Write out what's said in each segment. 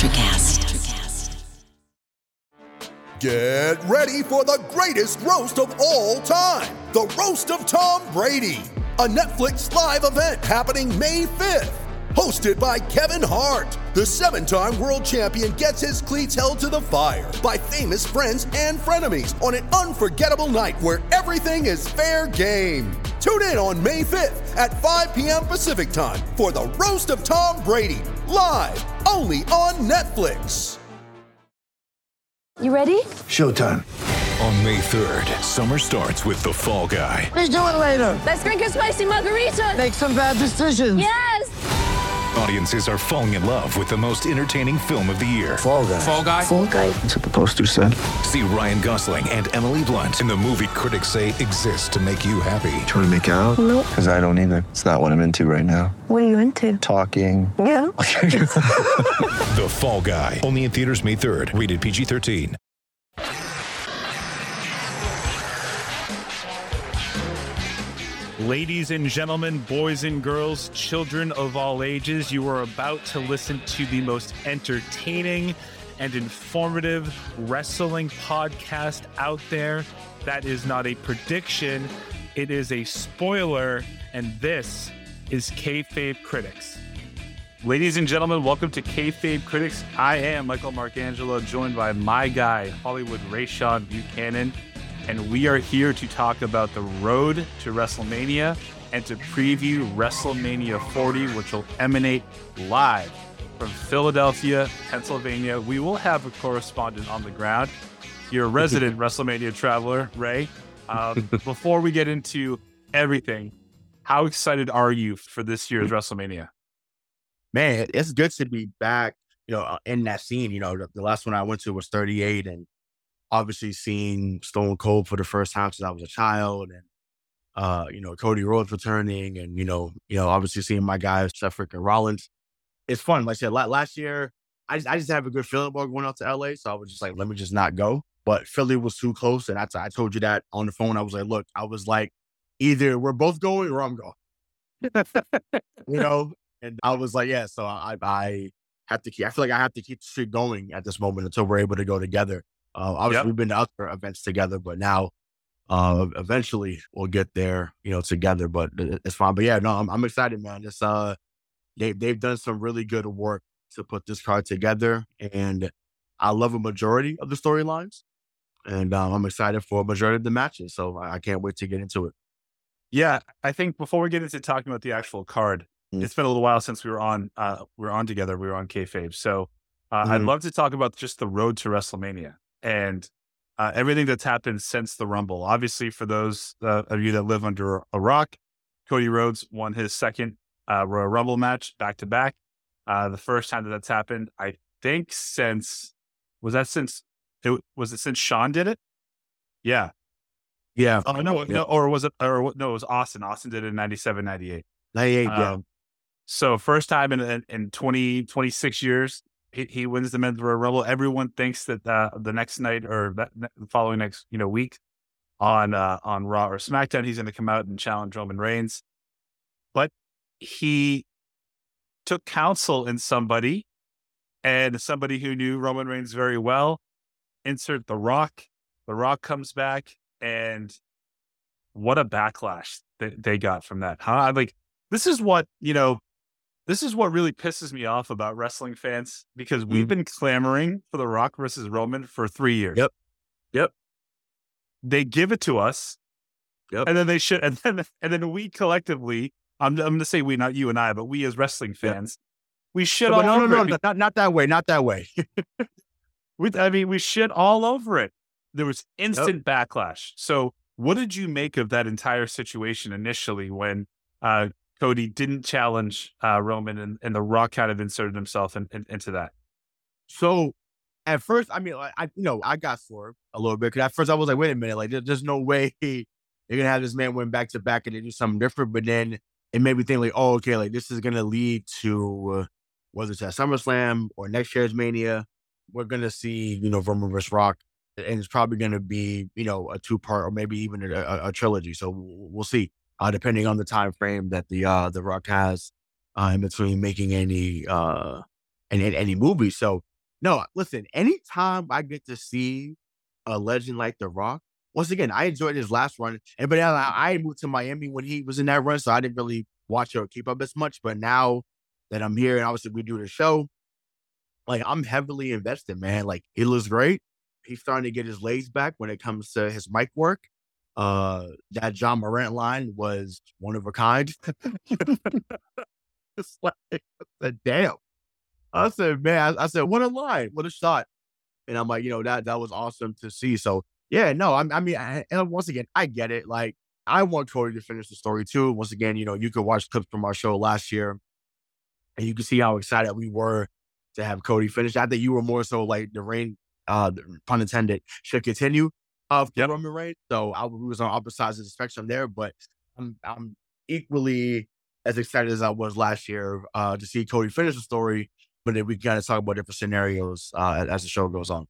Electrocast. Get ready for the greatest roast of all time, the Roast of Tom Brady, a Netflix live event happening May 5th. Hosted by Kevin Hart, the 7-time world champion gets his cleats held to the fire by famous friends and frenemies on an unforgettable night where everything is fair game. Tune in on May 5th at 5 p.m. Pacific time for the Roast of Tom Brady, live only on Netflix. You ready? Showtime. On May 3rd, summer starts with The Fall Guy. Let's do it later. Let's drink a spicy margarita. Make some bad decisions. Yes! Audiences are falling in love with the most entertaining film of the year. Fall Guy. Fall Guy? Fall Guy. That's what the poster said. See Ryan Gosling and Emily Blunt in the movie critics say exists to make you happy. Trying to make it out? Nope. Because I don't either. It's not what I'm into right now. What are you into? Talking. Yeah. The Fall Guy. Only in theaters May 3rd. Rated PG-13. Ladies and gentlemen, boys and girls, children of all ages, you are about to listen to the most entertaining and informative wrestling podcast out there. That is not a prediction, it is a spoiler, and this is Kayfabe Critics. Ladies and gentlemen, welcome to Kayfabe Critics. I am Michael Marcangelo, joined by my guy, Hollywood Rayshawn Buchanan. And we are here to talk about the road to WrestleMania and to preview WrestleMania 40, which will emanate live from Philadelphia, Pennsylvania. We will have a correspondent on the ground, your resident WrestleMania traveler, Ray. Before we get into everything, how excited are you for this year's WrestleMania? Man, it's good to be back, in that scene. The last one I went to was 38, and obviously seeing Stone Cold for the first time since I was a child, and Cody Rhodes returning, and obviously seeing my guys Seth freaking Rollins. It's fun. Like I said, last year I just have a good feeling about going out to LA, so I was just like, let me just not go. But Philly was too close, and I told you that on the phone. I was like, look, either we're both going or I'm going. And I was like, yeah. So I have to keep. I feel like I have to keep the streak going at this moment until we're able to go together. Obviously, We've been to other events together, but now eventually we'll get there, together. But it's fine. But yeah, no, I'm excited, man. It's they've done some really good work to put this card together, and I love a majority of the storylines, and I'm excited for a majority of the matches. So I can't wait to get into it. Yeah, I think before we get into talking about the actual card, it's been a little while since we were on together. We were on Kayfabe, so I'd love to talk about just the road to WrestleMania. And everything that's happened since the Rumble. Obviously, for those of you that live under a rock, Cody Rhodes won his second Royal Rumble match back-to-back. The first time that's happened, I think since since Shawn did it? Yeah. Yeah. Oh, no, or was it? Or no, it was Austin. Austin did it in 97, 98. 98, yeah. So first time in 26 years. He wins the Men's Royal Rumble. Everyone thinks that the next night or the following next week on Raw or SmackDown, he's going to come out and challenge Roman Reigns. But he took counsel in somebody, and somebody who knew Roman Reigns very well. Insert The Rock. The Rock comes back, and what a backlash they got from that. This is what This is what really pisses me off about wrestling fans, because we've been clamoring for The Rock versus Roman for 3 years. Yep. They give it to us. Yep. And then and then we collectively, I'm going to say we, not you and I, but we as wrestling fans, we shit all over it. No, not that way. Not that way. We shit all over it. There was instant backlash. So what did you make of that entire situation initially when Cody didn't challenge Roman, and The Rock kind of inserted himself into that? So at first, I got swerved a little bit, because at first I was like, wait a minute, there's no way you're going to have this man win back to back and they do something different. But then it made me think this is going to lead to, whether it's at SummerSlam or next year's Mania, we're going to see, Roman vs. Rock. And it's probably going to be, a 2-part or maybe even a trilogy. So we'll see. Depending on the time frame that the Rock has in between making any movies. So No, listen, anytime I get to see a legend like The Rock, once again, I enjoyed his last run. And but I moved to Miami when he was in that run, so I didn't really watch or keep up as much. But now that I'm here and obviously we do the show, like I'm heavily invested, man. Like it looks great. He's starting to get his legs back when it comes to his mic work. That John Morant line was one of a kind. It's like, I said, damn. I said, man, I said, what a line, what a shot. And I'm like, that was awesome to see. So yeah, no, and once again, I get it. Like I want Cody to finish the story too. Once again, you could watch clips from our show last year and you can see how excited we were to have Cody finish. I think you were more so like the reign, pun intended, should continue of Roman Reigns. So I was on opposite sides of the spectrum there, but I'm equally as excited as I was last year to see Cody finish the story. But then we got to talk about different scenarios as the show goes on.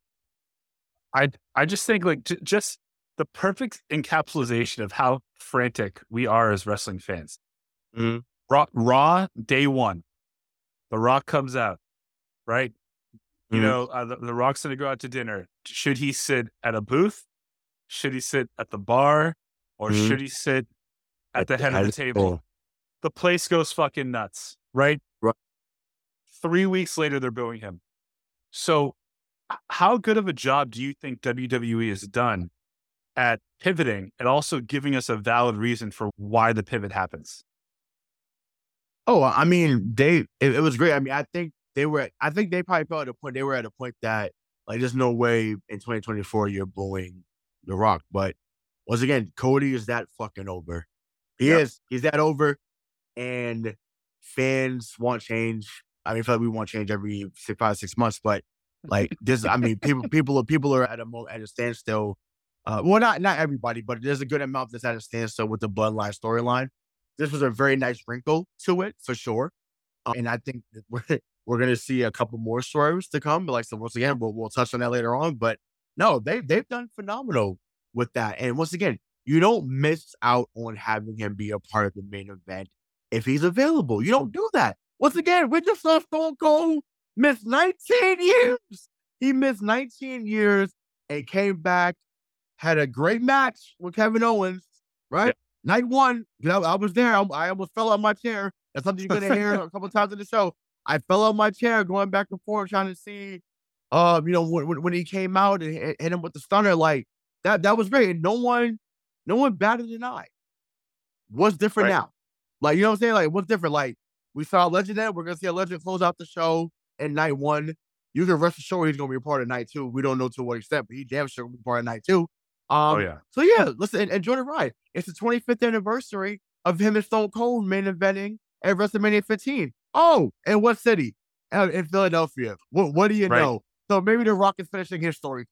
I just think like just the perfect encapsulation of how frantic we are as wrestling fans. Mm-hmm. Raw day one, The Rock comes out, right? Mm-hmm. The Rock's going to go out to dinner. Should he sit at a booth? Should he sit at the bar? Or Mm-hmm. should he sit at the head of the table? The place goes fucking nuts, right? Right. 3 weeks later, they're booing him. So how good of a job do you think WWE has done at pivoting and also giving us a valid reason for why the pivot happens? Oh, I mean, it was great. I mean, I think they probably felt at a point, they were at a point that like, there's no way in 2024 you're booing The Rock. But once again, Cody is that fucking over. He's that over, and fans want change. I mean, I feel like we want change every 6 months, but like this, I mean, people are at a standstill. Well, not everybody, but there's a good amount that's at a standstill with the Bloodline storyline. This was a very nice wrinkle to it for sure, and I think that we're gonna see a couple more stories to come. But like, so once again, we'll touch on that later on. But no, they've done phenomenal with that. And once again, you don't miss out on having him be a part of the main event if he's available. You don't do that. Once again, we just saw Stone Cold miss 19 years. He missed 19 years and came back, had a great match with Kevin Owens, right? Yeah. Night one, I was there. I almost fell out my chair. That's something you're going to hear a couple of times in the show. I fell out my chair going back and forth trying to see, when he came out and hit him with the stunner, like that was great. And no one batted an eye. What's different now? Like, you know what I'm saying? Like, what's different? Like, we saw a legend there. We're going to see a legend close out the show in night one. You can rest assured he's going to be a part of night two. We don't know to what extent, but he damn sure will be part of night two. So yeah, listen, enjoy the ride. It's the 25th anniversary of him and Stone Cold main eventing at WrestleMania 15. Oh, in what city? In Philadelphia. What do you know? So maybe The Rock is finishing his story.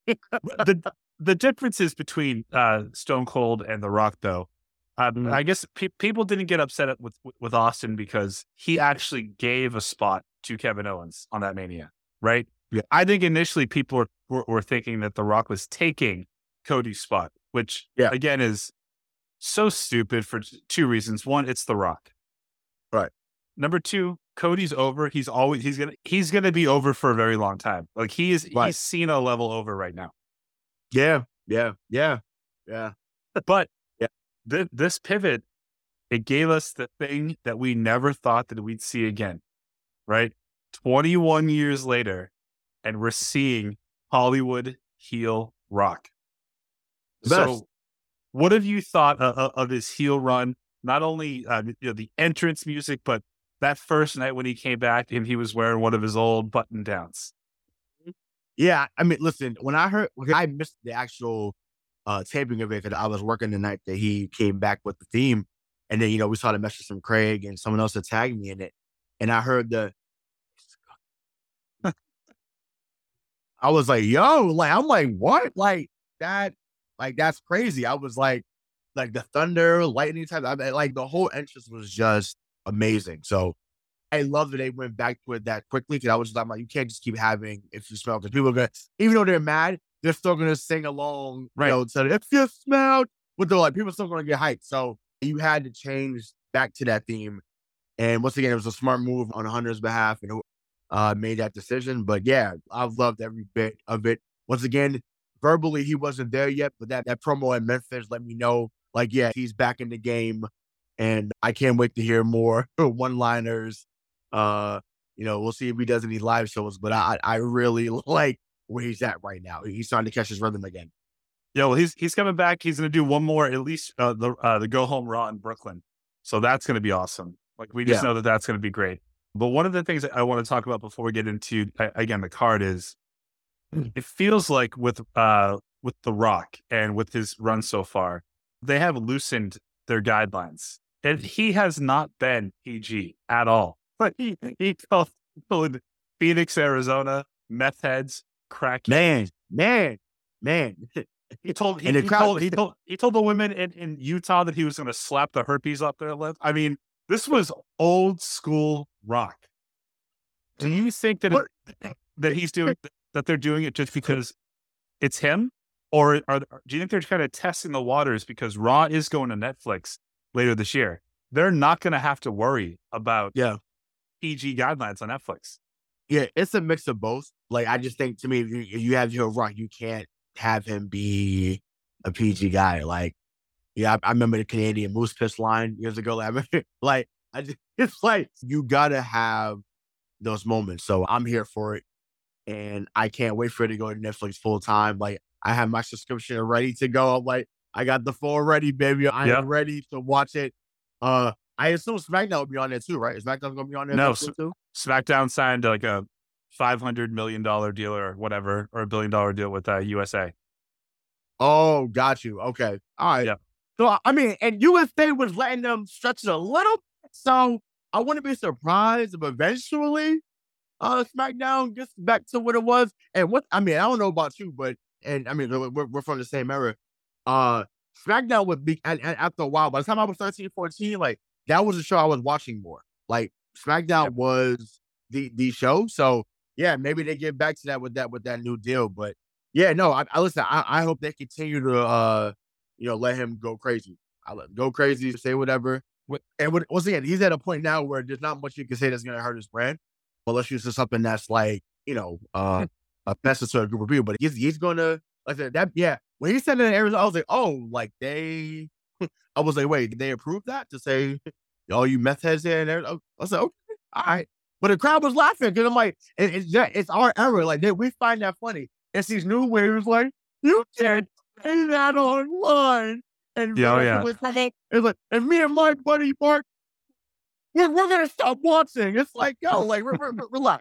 The differences between Stone Cold and The Rock, though, I guess people didn't get upset with Austin because he actually gave a spot to Kevin Owens on that Mania, right? Yeah. I think initially people were thinking that The Rock was taking Cody's spot, which again is so stupid for two reasons. One, it's The Rock. Right. Number two, Cody's over. He's gonna be over for a very long time. Like he's seen a level over right now. Yeah. But this pivot, it gave us the thing that we never thought that we'd see again, right? 21 years later, and we're seeing Hollywood heel Rock. So what have you thought of his heel run? Not only the entrance music, but that first night when he came back and he was wearing one of his old button downs. Yeah, I mean, listen, when I missed the actual taping of it because I was working the night that he came back with the theme. And then, we saw the message from Craig and someone else that tagged me in it. And I heard I was like, yo, like, I'm like, what? Like that, like, that's crazy. I was like the thunder, lightning type. I mean, like the whole entrance was just amazing. So I love that they went back to it that quickly because I was just like, you can't just keep having If You Smell, because people are going to, even though they're mad, they're still going to sing along, to If You Smell, with the, like, people are still going to get hyped. So you had to change back to that theme. And once again, it was a smart move on Hunter's behalf. And made that decision. But yeah, I've loved every bit of it. Once again, verbally, he wasn't there yet, but that promo at Memphis let me know, like, yeah, he's back in the game. And I can't wait to hear more one-liners. We'll see if he does any live shows, but I really like where he's at right now. He's starting to catch his rhythm again. Yeah, well, he's coming back. He's going to do one more, at least the Go Home Raw in Brooklyn. So that's going to be awesome. Like, we just know that that's going to be great. But one of the things that I want to talk about before we get into, again, the card is, it feels like with The Rock and with his run so far, they have loosened their guidelines. And he has not been PG at all. But he told Phoenix, Arizona, meth heads, crack. Man. He told the women in Utah that he was going to slap the herpes off their lip. I mean, this was old school Rock. Do you think that he's doing that? They're doing it just because it's him, or do you think they're kind of testing the waters because Raw is going to Netflix later this year? They're not going to have to worry about PG guidelines on Netflix. Yeah, it's a mix of both. Like, I just think, to me, if you have your Rock, you can't have him be a PG guy. Like, I remember the Canadian Moose Piss line years ago. It's like, you gotta have those moments. So I'm here for it, and I can't wait for it to go to Netflix full time. Like, I have my subscription ready to go. I'm like, I got the full ready, baby. I am ready to watch it. I assume SmackDown will be on there too, right? Is SmackDown going to be on there too? SmackDown signed like a $500 million deal or whatever, or $1 billion deal with USA. Oh, got you. Okay. All right. Yeah. So, I mean, and USA was letting them stretch it a little bit. So I wouldn't be surprised if eventually SmackDown gets back to what it was. And I don't know about you, but, and I mean, we're from the same era. SmackDown would be, after a while, by the time I was 13, 14, like, that was the show I was watching more. Like, SmackDown was the show. So yeah, maybe they get back to that with that new deal. But yeah, no, I listen, I hope they continue to let him go crazy. Go crazy, say whatever. And once again, he's at a point now where there's not much you can say that's gonna hurt his brand, unless you say something that's like, offensive to a group of people. But he's gonna, like I said, that, yeah. When he said it in Arizona, I was like, oh, like I was like, wait, did they approve that to say, oh, you meth heads there and there? I was like, okay, all right. But the crowd was laughing because I'm like, it's our era. Like, we find that funny. It's these new waves like, you can't say that online. And it's like, and me and my buddy Mark, we're gonna stop watching. It's like, yo, like, relax.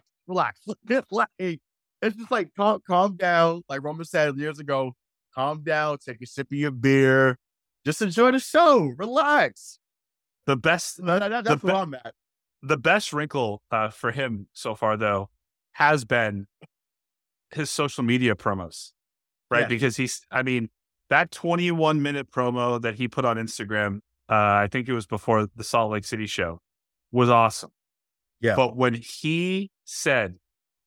It's just like, calm down. Like Roman said years ago, calm down, take a sip of your beer, just enjoy the show, relax. That's where I'm at. The best wrinkle for him so far, though, has been his social media promos, right? Yeah. Because that 21-minute promo that he put on Instagram, I think it was before the Salt Lake City show, was awesome. Yeah. But when he said,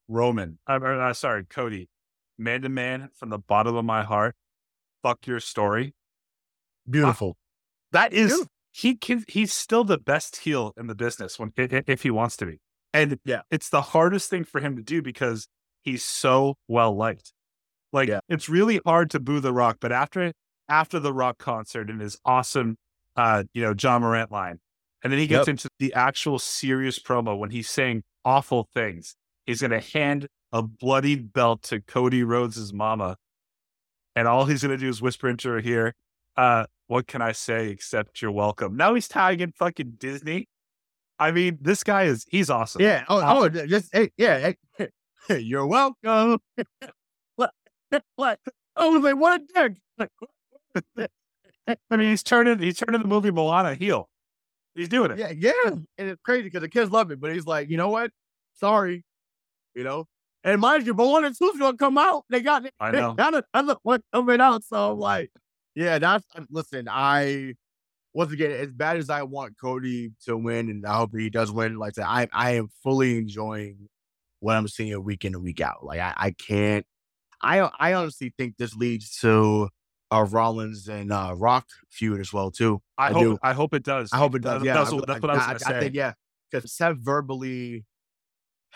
Cody, man to man, from the bottom of my heart, fuck your story. Beautiful. That is... Beautiful. He's still the best heel in the business if he wants to be. And it's the hardest thing for him to do because he's so well liked. Like, it's really hard to boo The Rock, but after the Rock concert and his awesome, John Morant line, and then he gets into the actual serious promo when he's saying awful things. He's going to hand a bloodied belt to Cody Rhodes' mama, and all he's going to do is whisper into her ear, what can I say except you're welcome? Now he's tagging in fucking Disney. I mean, this guy he's awesome. Yeah. You're welcome. What? I was like, what a dick. I mean, he's turning the movie Moana heel. He's doing it. Yeah. And it's crazy because the kids love it, but he's like, you know what? Sorry. And mind you, Moana 2 is going to come out. They got it. I know. I look what coming out. So I'm like, yeah, listen, once again, as bad as I want Cody to win, and I hope he does win, like I said, I am fully enjoying what I'm seeing week in and week out. Like, I honestly think this leads to a Rollins and Rock feud as well, too. I hope it does. I hope it does. Yeah. That's what I was going to say. I think, because Seth verbally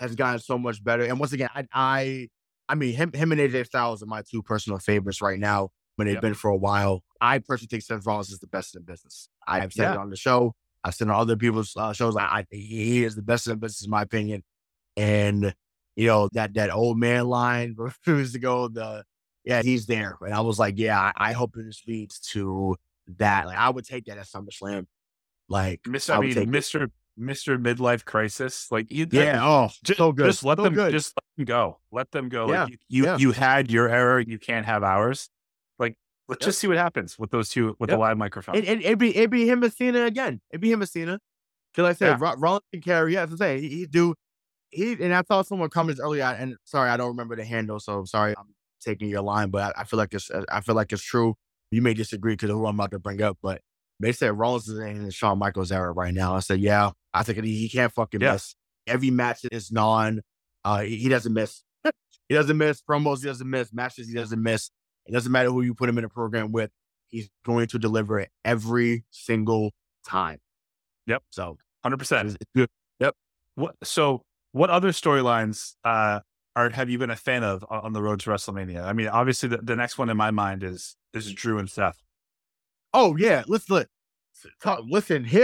has gotten so much better. And once again, I mean, him and AJ Styles are my two personal favorites right now. When they've been for a while, I personally think Seth Rollins is the best in business. I have said it on the show. I've said it on other people's shows. He is the best in business, in my opinion. And that old man line refused to go. He's there. And I was like, I hope this leads to that. Like, I would take that at SummerSlam. Like, Mr. Midlife Crisis. Like, so good. Just let them go. Let them go. Yeah. Like, you had your era. You can't have ours. Like, let's just see what happens with those two with the live microphone. It'd be him and Cena again. It'd be him and Cena. Because I said, Rollins can carry. Yeah, as I say, and I thought someone commented earlier, and sorry, I don't remember the handle, so sorry, I'm taking your line, but I feel like it's true. You may disagree because of who I'm about to bring up, but they said Rollins is in the Shawn Michaels era right now. I said, I think he can't fucking miss. Every match is he doesn't miss. He doesn't miss promos. He doesn't miss matches. He doesn't miss. It doesn't matter who you put him in a program with. He's going to deliver it every single time. Yep. So 100%. It's good. Yep. What other storylines have you been a fan of on the road to WrestleMania? I mean, obviously the next one in my mind is Drew and Seth. Oh yeah, listen, Drew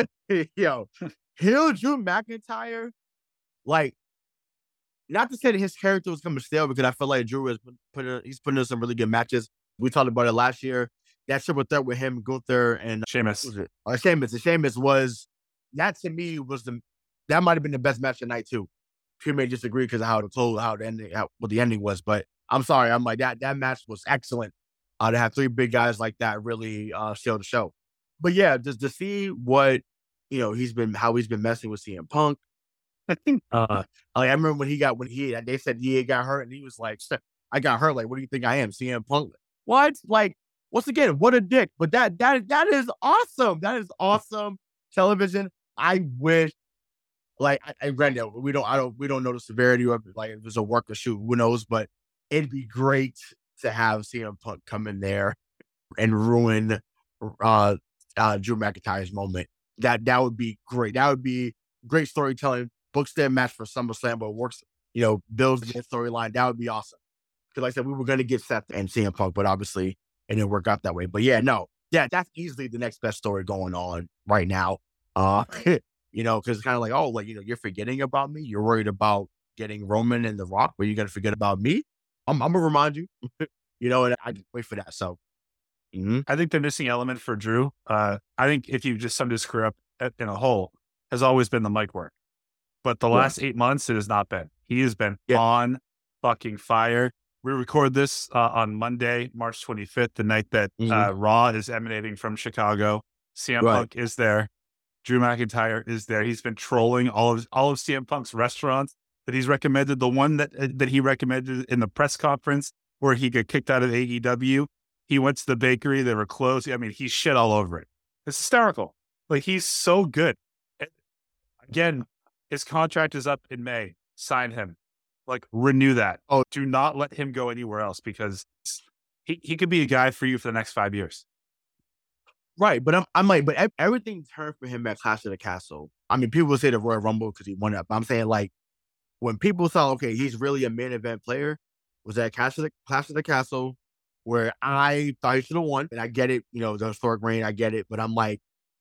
McIntyre. Like, not to say that his character was coming stale, because I feel like Drew is he's putting in some really good matches. We talked about it last year. That triple threat with him, Gunther, and Sheamus. Sheamus was, that to me that might have been the best match of the night too. You may disagree because of what the ending was, but I'm sorry. I'm like, that match was excellent. To have three big guys like that really steal the show. But yeah, just to see what how he's been messing with CM Punk. I remember when they said he got hurt, and he was like, I got hurt. Like, what do you think I am, CM Punk? What? Like, once again, what a dick. But that is awesome. That is awesome television. I wish, like, I granted, we don't know the severity of it. Like, if it's a work or shoot, who knows? But it'd be great to have CM Punk come in there and ruin Drew McIntyre's moment. That would be great. That would be great storytelling. Books their match for SummerSlam, but works, builds their storyline. That would be awesome. Because like I said, we were going to get Seth and CM Punk, but obviously it didn't work out that way. But that's easily the next best story going on right now. Because it's kind of like, you're forgetting about me. You're worried about getting Roman and The Rock, but you're going to forget about me. I'm going to remind you, and I just wait for that. So I think the missing element for Drew, I think if you just summed his career up in a whole, has always been the mic work. But the last 8 months, it has not been. He has been on fucking fire. We record this on Monday, March 25th, the night that Raw is emanating from Chicago. CM Punk is there. Drew McIntyre is there. He's been trolling all of CM Punk's restaurants that he's recommended. The one that he recommended in the press conference where he got kicked out of AEW. He went to the bakery. They were closed. I mean, he's shit all over it. It's hysterical. Like, he's so good. Again, his contract is up in May. Sign him. Like, renew that. Oh, do not let him go anywhere else, because he could be a guy for you for the next 5 years. Right, but I'm like, but everything turned for him at Clash of the Castle. I mean, people will say the Royal Rumble because he won it. But I'm saying, like, when people saw, okay, he's really a main event player, was that Clash of the Castle, where I thought he should have won. And I get it, the historic reign, I get it. But I'm like,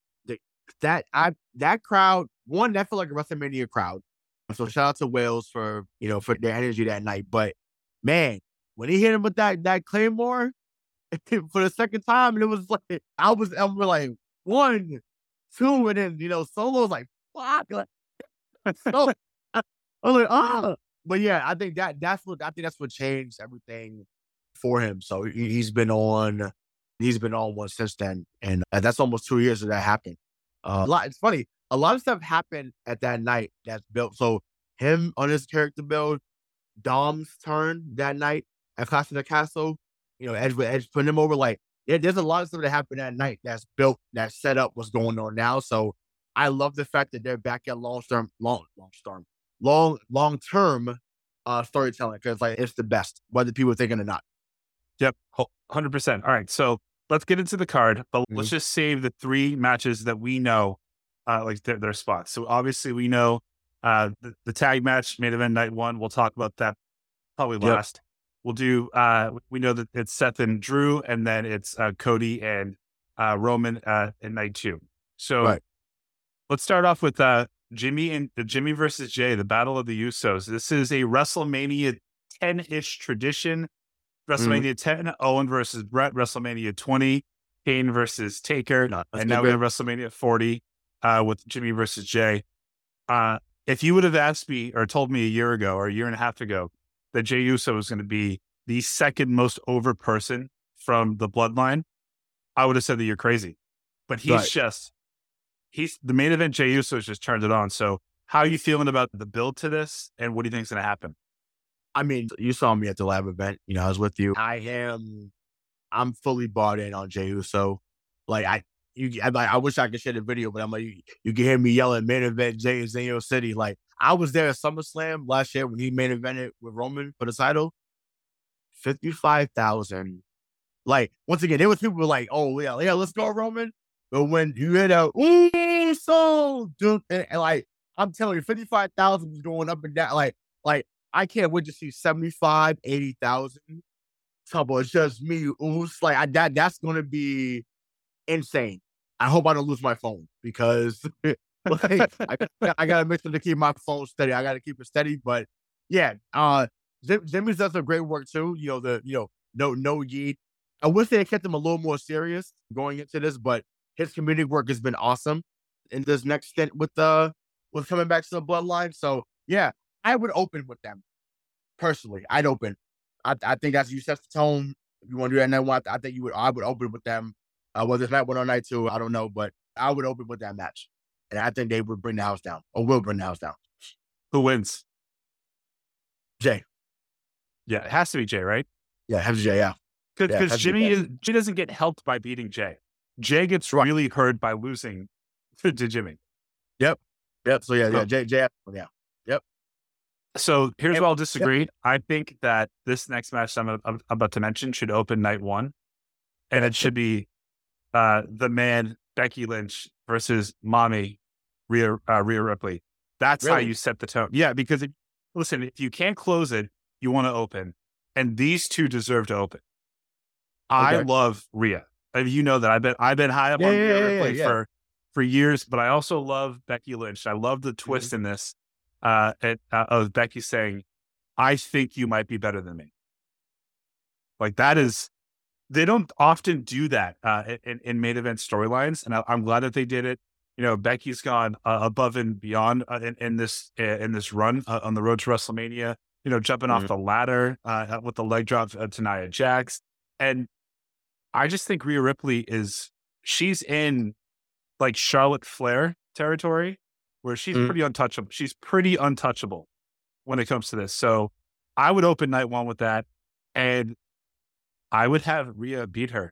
that crowd, one, that felt like a WrestleMania crowd. So shout out to Wales for their energy that night. But man, when he hit him with that Claymore for the second time, and it was like, I was like 1, 2, and then Solo was like, fuck. So, I was like, But yeah, I think that's what changed everything for him. So he's been on one since then, and that's almost 2 years that happened. It's funny. A lot of stuff happened at that night that's built. So him on his character build, Dom's turn that night at Clash of the Castle, Edge putting him over. Like, there's a lot of stuff that happened that night that's built, that set up what's going on now. So I love the fact that they're back at long-term storytelling, because like, it's the best, whether people think it or not. Yep, 100%. All right, so let's get into the card, but let's just save the 3 matches that we know, like their spots. So obviously we know The tag match, main event night 1, we'll talk about that probably last. We'll do, we know that it's Seth and Drew, and then it's Cody and Roman in night 2. So let's start off with Jimmy versus Jay, the Battle of the Usos. This is a WrestleMania 10-ish tradition. WrestleMania 10, Owen versus Brett. WrestleMania 20, Kane versus Taker. And now we have WrestleMania 40 with Jimmy versus Jay. If you would have asked me or told me a year ago or a year and a half ago that Jey Uso was going to be the second most over person from the bloodline, I would have said that you're crazy. But he's the main event. Jey Uso just turned it on. So how are you feeling about the build to this, and what do you think is going to happen? I mean, you saw me at the live event. You know, I was with you. I'm fully bought in on Jey Uso. Like I wish I could share the video, but I'm like, you can hear me yelling main event Jey in Zenio City. Like I was there at SummerSlam last year when he main evented with Roman for the title. 55,000. Like once again, there was people who were like, "Oh yeah, let's go Roman." But when you hear that, so dude, and like I'm telling you, 55,000 is going up and down. Like I can't wait to see 75, 80,000. It's just me. Like that's gonna be insane. I hope I don't lose my phone because like, I gotta make sure to keep my phone steady. I gotta keep it steady. But yeah, Jimmy's does some great work too. You know, no Yeet. I wish they had kept him a little more serious going into this, but his community work has been awesome in this next stint with coming back to the bloodline. So yeah, I would open with them. Personally, I'd open. I think that's you set the tone. If you want to do that night 1, I think I would open with them. Whether it's night 1 or night 2, I don't know, but I would open with that match. And I think they would bring the house down, or will bring the house down. Who wins? Jay. Yeah, it has to be Jay, right? Yeah, it has to be Jay, yeah. Because Jimmy doesn't get helped by beating Jay. Jay gets really hurt by losing to Jimmy. Yep. So yeah, Jay, yeah. Yep. So here's where I'll disagree. Yep. I think that this next match I'm about to mention should open night 1, and it should be the man Becky Lynch versus Mommy Rhea Ripley. That's how you set the tone. Yeah, because if you can't close it, you want to open, and these two deserve to open. I love Rhea. I mean, you know that I've been high up on Rhea Ripley for years, but I also love Becky Lynch. I love the twist in this of Becky saying, "I think you might be better than me." Like that is, they don't often do that in main event storylines, and I'm glad that they did it. You know, Becky's gone above and beyond in this run on the road to WrestleMania. You know, jumping off the ladder with the leg drop to Nia Jax, and I just think Rhea Ripley she's in like Charlotte Flair territory where she's pretty untouchable. She's pretty untouchable when it comes to this. So I would open night 1 with that, and I would have Rhea beat her.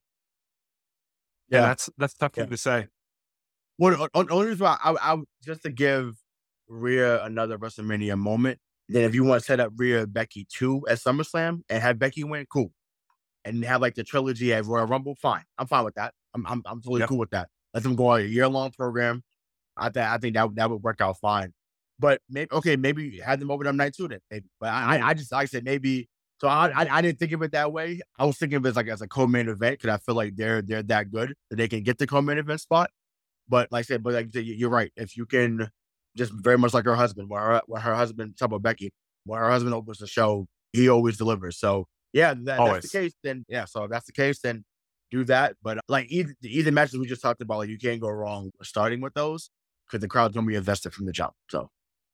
Yeah, and that's tough for me to say. Well, only reason why I just to give Rhea another WrestleMania moment. Then if you want to set up Rhea Becky 2 at SummerSlam and have Becky win, cool. And have like the trilogy at Royal Rumble, fine. I'm fine with that. I'm totally cool with that. Let them go on a year-long program. I think that would work out fine. But maybe have them over them night 2 then. Maybe. But I just like I said maybe. So I didn't think of it that way. I was thinking of it as a co-main event because I feel like they're that good that they can get the co-main event spot. But like I said, you're right. If you can, just very much like her husband, when her husband, talk about Becky, when her husband opens the show, he always delivers. So yeah, that's the case. Then so if that's the case, then do that. But like either matches we just talked about, like you can't go wrong starting with those because the crowd's gonna be invested from the jump. So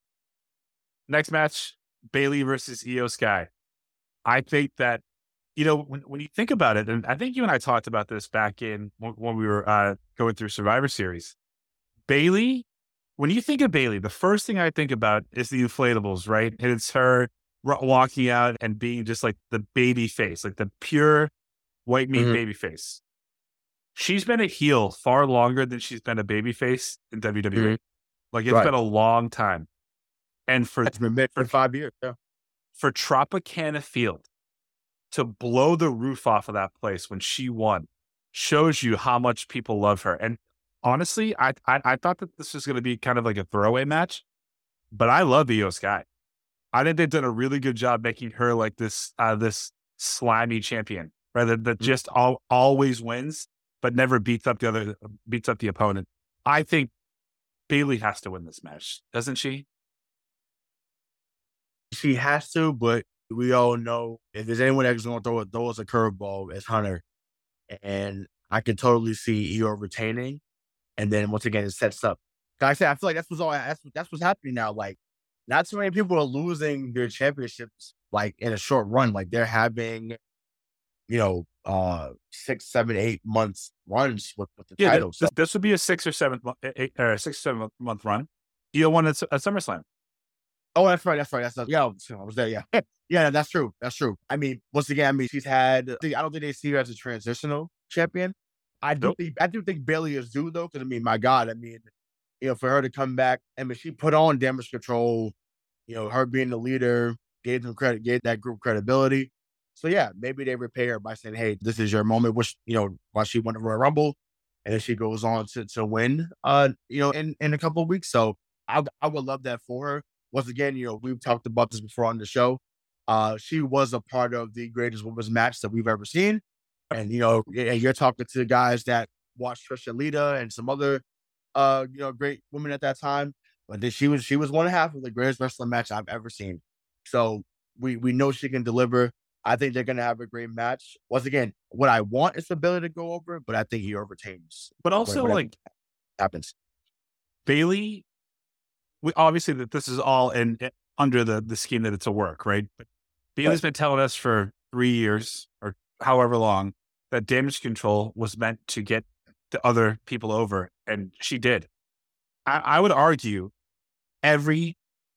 next match, Bayley versus Io Sky. I think that, you know, when you think about it, and I think you and I talked about this back in when we were going through Survivor Series. Bayley, when you think of Bayley, the first thing I think about is the inflatables, right? And it's her walking out and being just like the baby face, like the pure white meat baby face. She's been a heel far longer than she's been a baby face in WWE. Like it's been a long time. And it's been for 5 years, yeah. For Tropicana Field to blow the roof off of that place when she won shows you how much people love her. And honestly, I thought that this was going to be kind of like a throwaway match. but I love Io Sky. I think they've done a really good job making her like this slimy champion, right? That just always wins, but never beats up the opponent. I think Bayley has to win this match, doesn't she? She has to, but we all know if there's anyone that's going to throw us a curveball, it's Hunter. And I can totally see Io retaining. And then once again, it sets up. Like I said, I feel like that's what's happening now. Like, not too many people are losing their championships like in a short run. Like they're having, 6, 7, 8 months runs with the title. This would be a 6 or 7 month run. Io won at SummerSlam. Oh, that's right. Yeah, I was there. Yeah. Yeah, that's true. I mean, once again, she's had, I don't think they see her as a transitional champion. I do think Bayley is due though. Cause my God, for her to come back, she put on Damage Control, her being the leader, gave them credit, gave that group credibility. So yeah, maybe they repay her by saying, hey, this is your moment, which, while she won the Royal Rumble and then she goes on to win, in a couple of weeks. So I would love that for her. Once again, we've talked about this before on the show. She was a part of the greatest women's match that we've ever seen. And, you're talking to guys that watched Trish Lita and some other, great women at that time. But she was one half of the greatest wrestling match I've ever seen. So we know she can deliver. I think they're going to have a great match. Once again, what I want is the ability to go over, but I think he retains. But also, happens. Bayley, obviously that this is all under the scheme that it's a work, right? But Bayley's been telling us for 3 years or however long that Damage Control was meant to get the other people over, and she did. I would argue every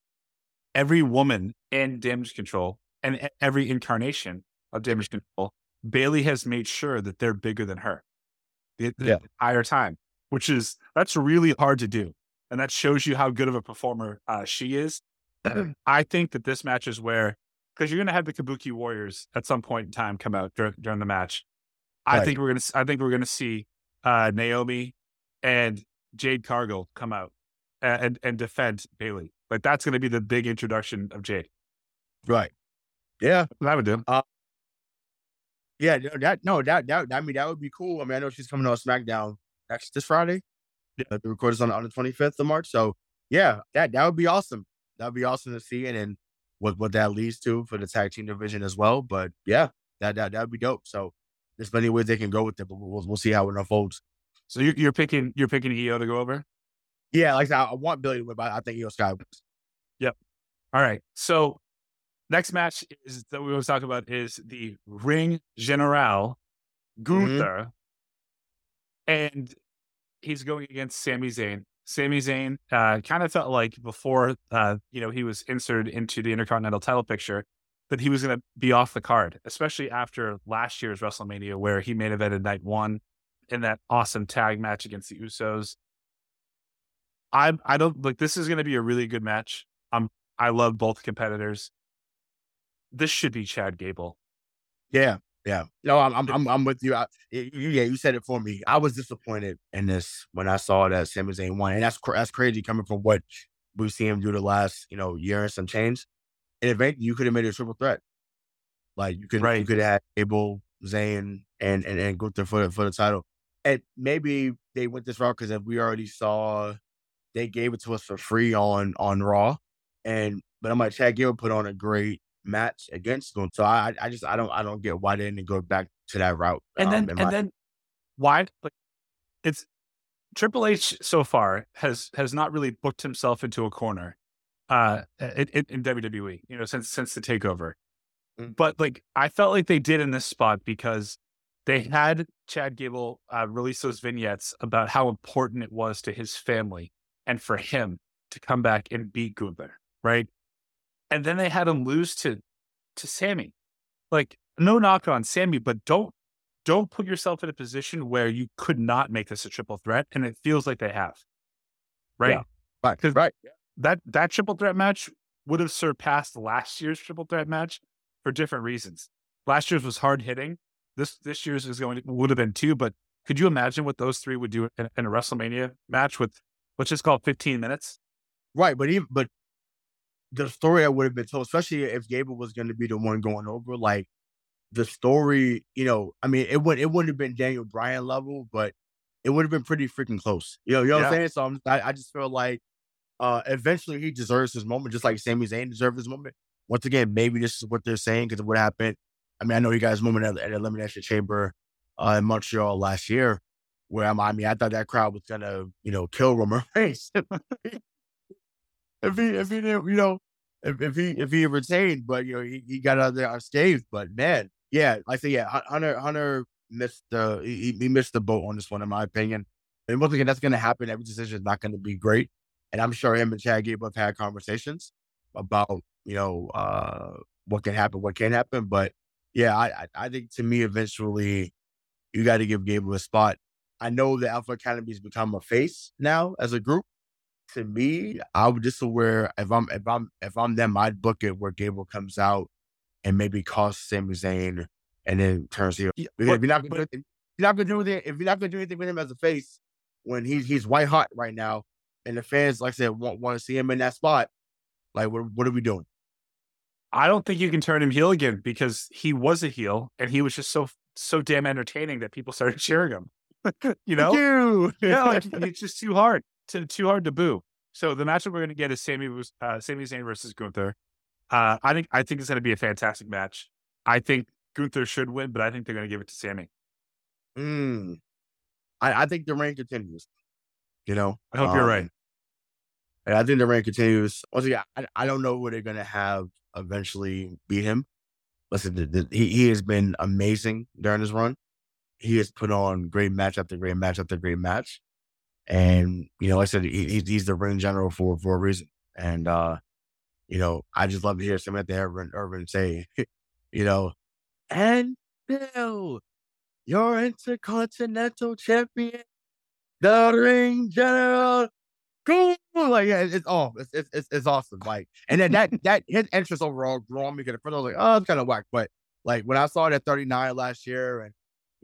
woman in Damage Control and every incarnation of Damage Control, Bayley has made sure that they're bigger than her the entire time, that's really hard to do. And that shows you how good of a performer she is. I think that this match is where, because you're going to have the Kabuki Warriors at some point in time come out during the match. Right. I think we're going to see Naomi and Jade Cargill come out and defend Bayley. Like that's going to be the big introduction of Jade. Right. Yeah, that would do. Yeah, that would be cool. I know she's coming on SmackDown this Friday. Yeah, the record is on the 25th of March. So yeah, that would be awesome. That would be awesome to see, and what that leads to for the tag team division as well. But yeah, that would be dope. So there's many ways they can go with it, but we'll see how it unfolds. So you're picking Io to go over? Yeah, like I want Billy to win, but I think Io Sky wins. Yep. All right. So next match that we want to talk about is the Ring General Gunther, and he's going against Sami Zayn. Sami Zayn kind of felt like before, he was inserted into the Intercontinental title picture that he was going to be off the card, especially after last year's WrestleMania where he main evented night 1 in that awesome tag match against the Usos. I don't like this is going to be a really good match. I love both competitors. This should be Chad Gable. Yeah. No, I'm with you. You said it for me. I was disappointed in this when I saw that Sami Zayn won, and that's crazy coming from what we've seen him do the last year and some change. In event, you could have made it a triple threat. Like you could have had Gable, Zayn, and Gunther for the title. And maybe they went this route because we already saw they gave it to us for free on Raw, but I'm like Chad Gable put on a great match against them. So I don't get why they didn't go back to that route. And then why? Like, it's Triple H so far has not really booked himself into a corner in WWE, since the takeover. But like I felt like they did in this spot because they had Chad Gable release those vignettes about how important it was to his family and for him to come back and beat Gunther, right? And then they had him lose to Sami. Like, no knock on Sami, but don't put yourself in a position where you could not make this a triple threat, and it feels like they have. Right? Yeah. Right. That triple threat match would have surpassed last year's triple threat match for different reasons. Last year's was hard hitting. This year's would have been too, but could you imagine what those three would do in a WrestleMania match with, let's just call it 15 minutes? Right, but the story that would have been told, especially if Gable was going to be the one going over, like the story, I mean, it wouldn't have been Daniel Bryan level, but it would have been pretty freaking close. You know what I'm saying? So I just feel like eventually he deserves his moment, just like Sami Zayn deserves his moment. Once again, maybe this is what they're saying because of what happened. I mean, I know he got his moment at Elimination Chamber in Montreal last year, where I thought that crowd was gonna, kill Roman Reigns if he didn't, if he retained, but he got out there unscathed. But man, yeah, like I said, yeah, Hunter missed he missed the boat on this one, in my opinion. And once again, that's gonna happen. Every decision is not gonna be great, and I'm sure him and Chad Gable have had conversations about what can happen, what can't happen. But yeah, I think to me, eventually, you got to give Gable a spot. I know the Alpha Academy's become a face now as a group. To me, this is where if I'm them, I'd book it where Gable comes out and maybe costs Sami Zayn and then turns heel. Because if you're not gonna do anything with him as a face when he's white hot right now, and the fans, like I said, want to see him in that spot, like what are we doing? I don't think you can turn him heel again because he was a heel and he was just so damn entertaining that people started cheering him. Yeah, like, it's just too hard to boo. So the matchup we're going to get is Sami Zayn versus Gunther. I think it's going to be a fantastic match. I think Gunther should win, but I think they're going to give it to Sami. I think the reign continues. I hope you're right. And I think the reign continues. Once again, I don't know who they're going to have eventually beat him. Listen, he has been amazing during his run. He has put on great match after great match after great match. And, like I said, he's the ring general for a reason. And, I just love to hear Samantha Irvin say, and Bill, your Intercontinental Champion, the ring general. Cool. Like, yeah, it's awesome. Like, and then that his entrance overall grew on me because at first I was like, oh, it's kind of whack. But like when I saw it at 39 last year, and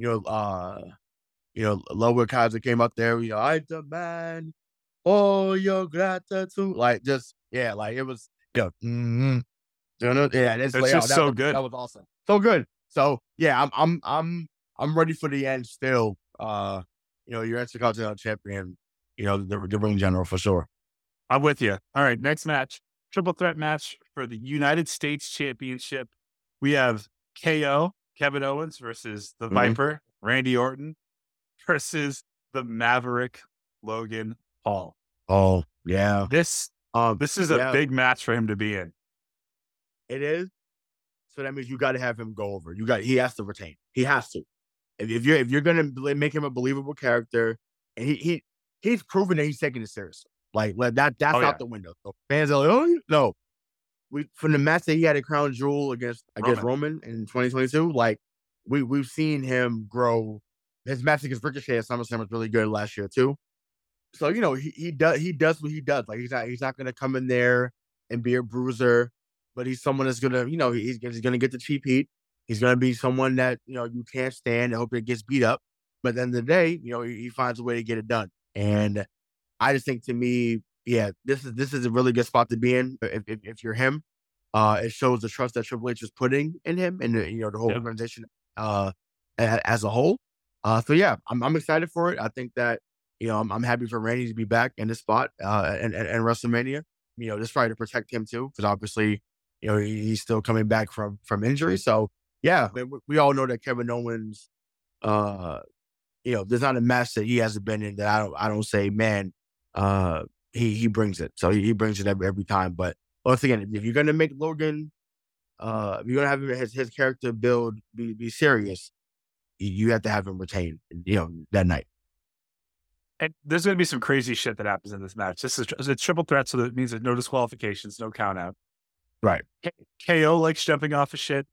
Ludwig Kaiser came up there, I demand all your gratitude. Like, just like it was, yeah, it's just so good. That was awesome, so good. So yeah, I'm ready for the end still. Your Intercontinental Champion. The ring general for sure. I'm with you. All right, next match. Triple threat match for the United States Championship. We have KO, Kevin Owens versus the Viper, Randy Orton, versus the Maverick, Logan Paul. Oh, yeah. This is a big match for him to be in. It is. So that means you got to have him go over. He has to retain. He has to. If you're going to make him a believable character, and he's proven that he's taking it seriously. Like that's out the window. So fans are like, oh no. From the match that he had at Crown Jewel against Roman in 2022, like we've seen him grow. His match against Ricochet at SummerSlam was really good last year too. So he does what he does. Like he's not gonna come in there and be a bruiser, but he's someone that's gonna he's gonna get the cheap heat. He's gonna be someone that you can't stand and hope it gets beat up. But at the end of the day, he finds a way to get it done. And I just think, to me, yeah, this is a really good spot to be in. If you're him, it shows the trust that Triple H is putting in him and the whole organization as a whole. So yeah, I'm excited for it. I think that I'm happy for Randy to be back in this spot and WrestleMania. Just trying to protect him too, because obviously he's still coming back from injury. So yeah, we all know that Kevin Owens. There's not a match that he hasn't been in that I don't say, man, he brings it. So he brings it every time. But once again, if you're gonna make Logan, if you're gonna have his character build be serious, you have to have him retain, that night. And there's gonna be some crazy shit that happens in this match. This is a triple threat, so that means there's no disqualifications, no count out. Right. KO likes jumping off of shit.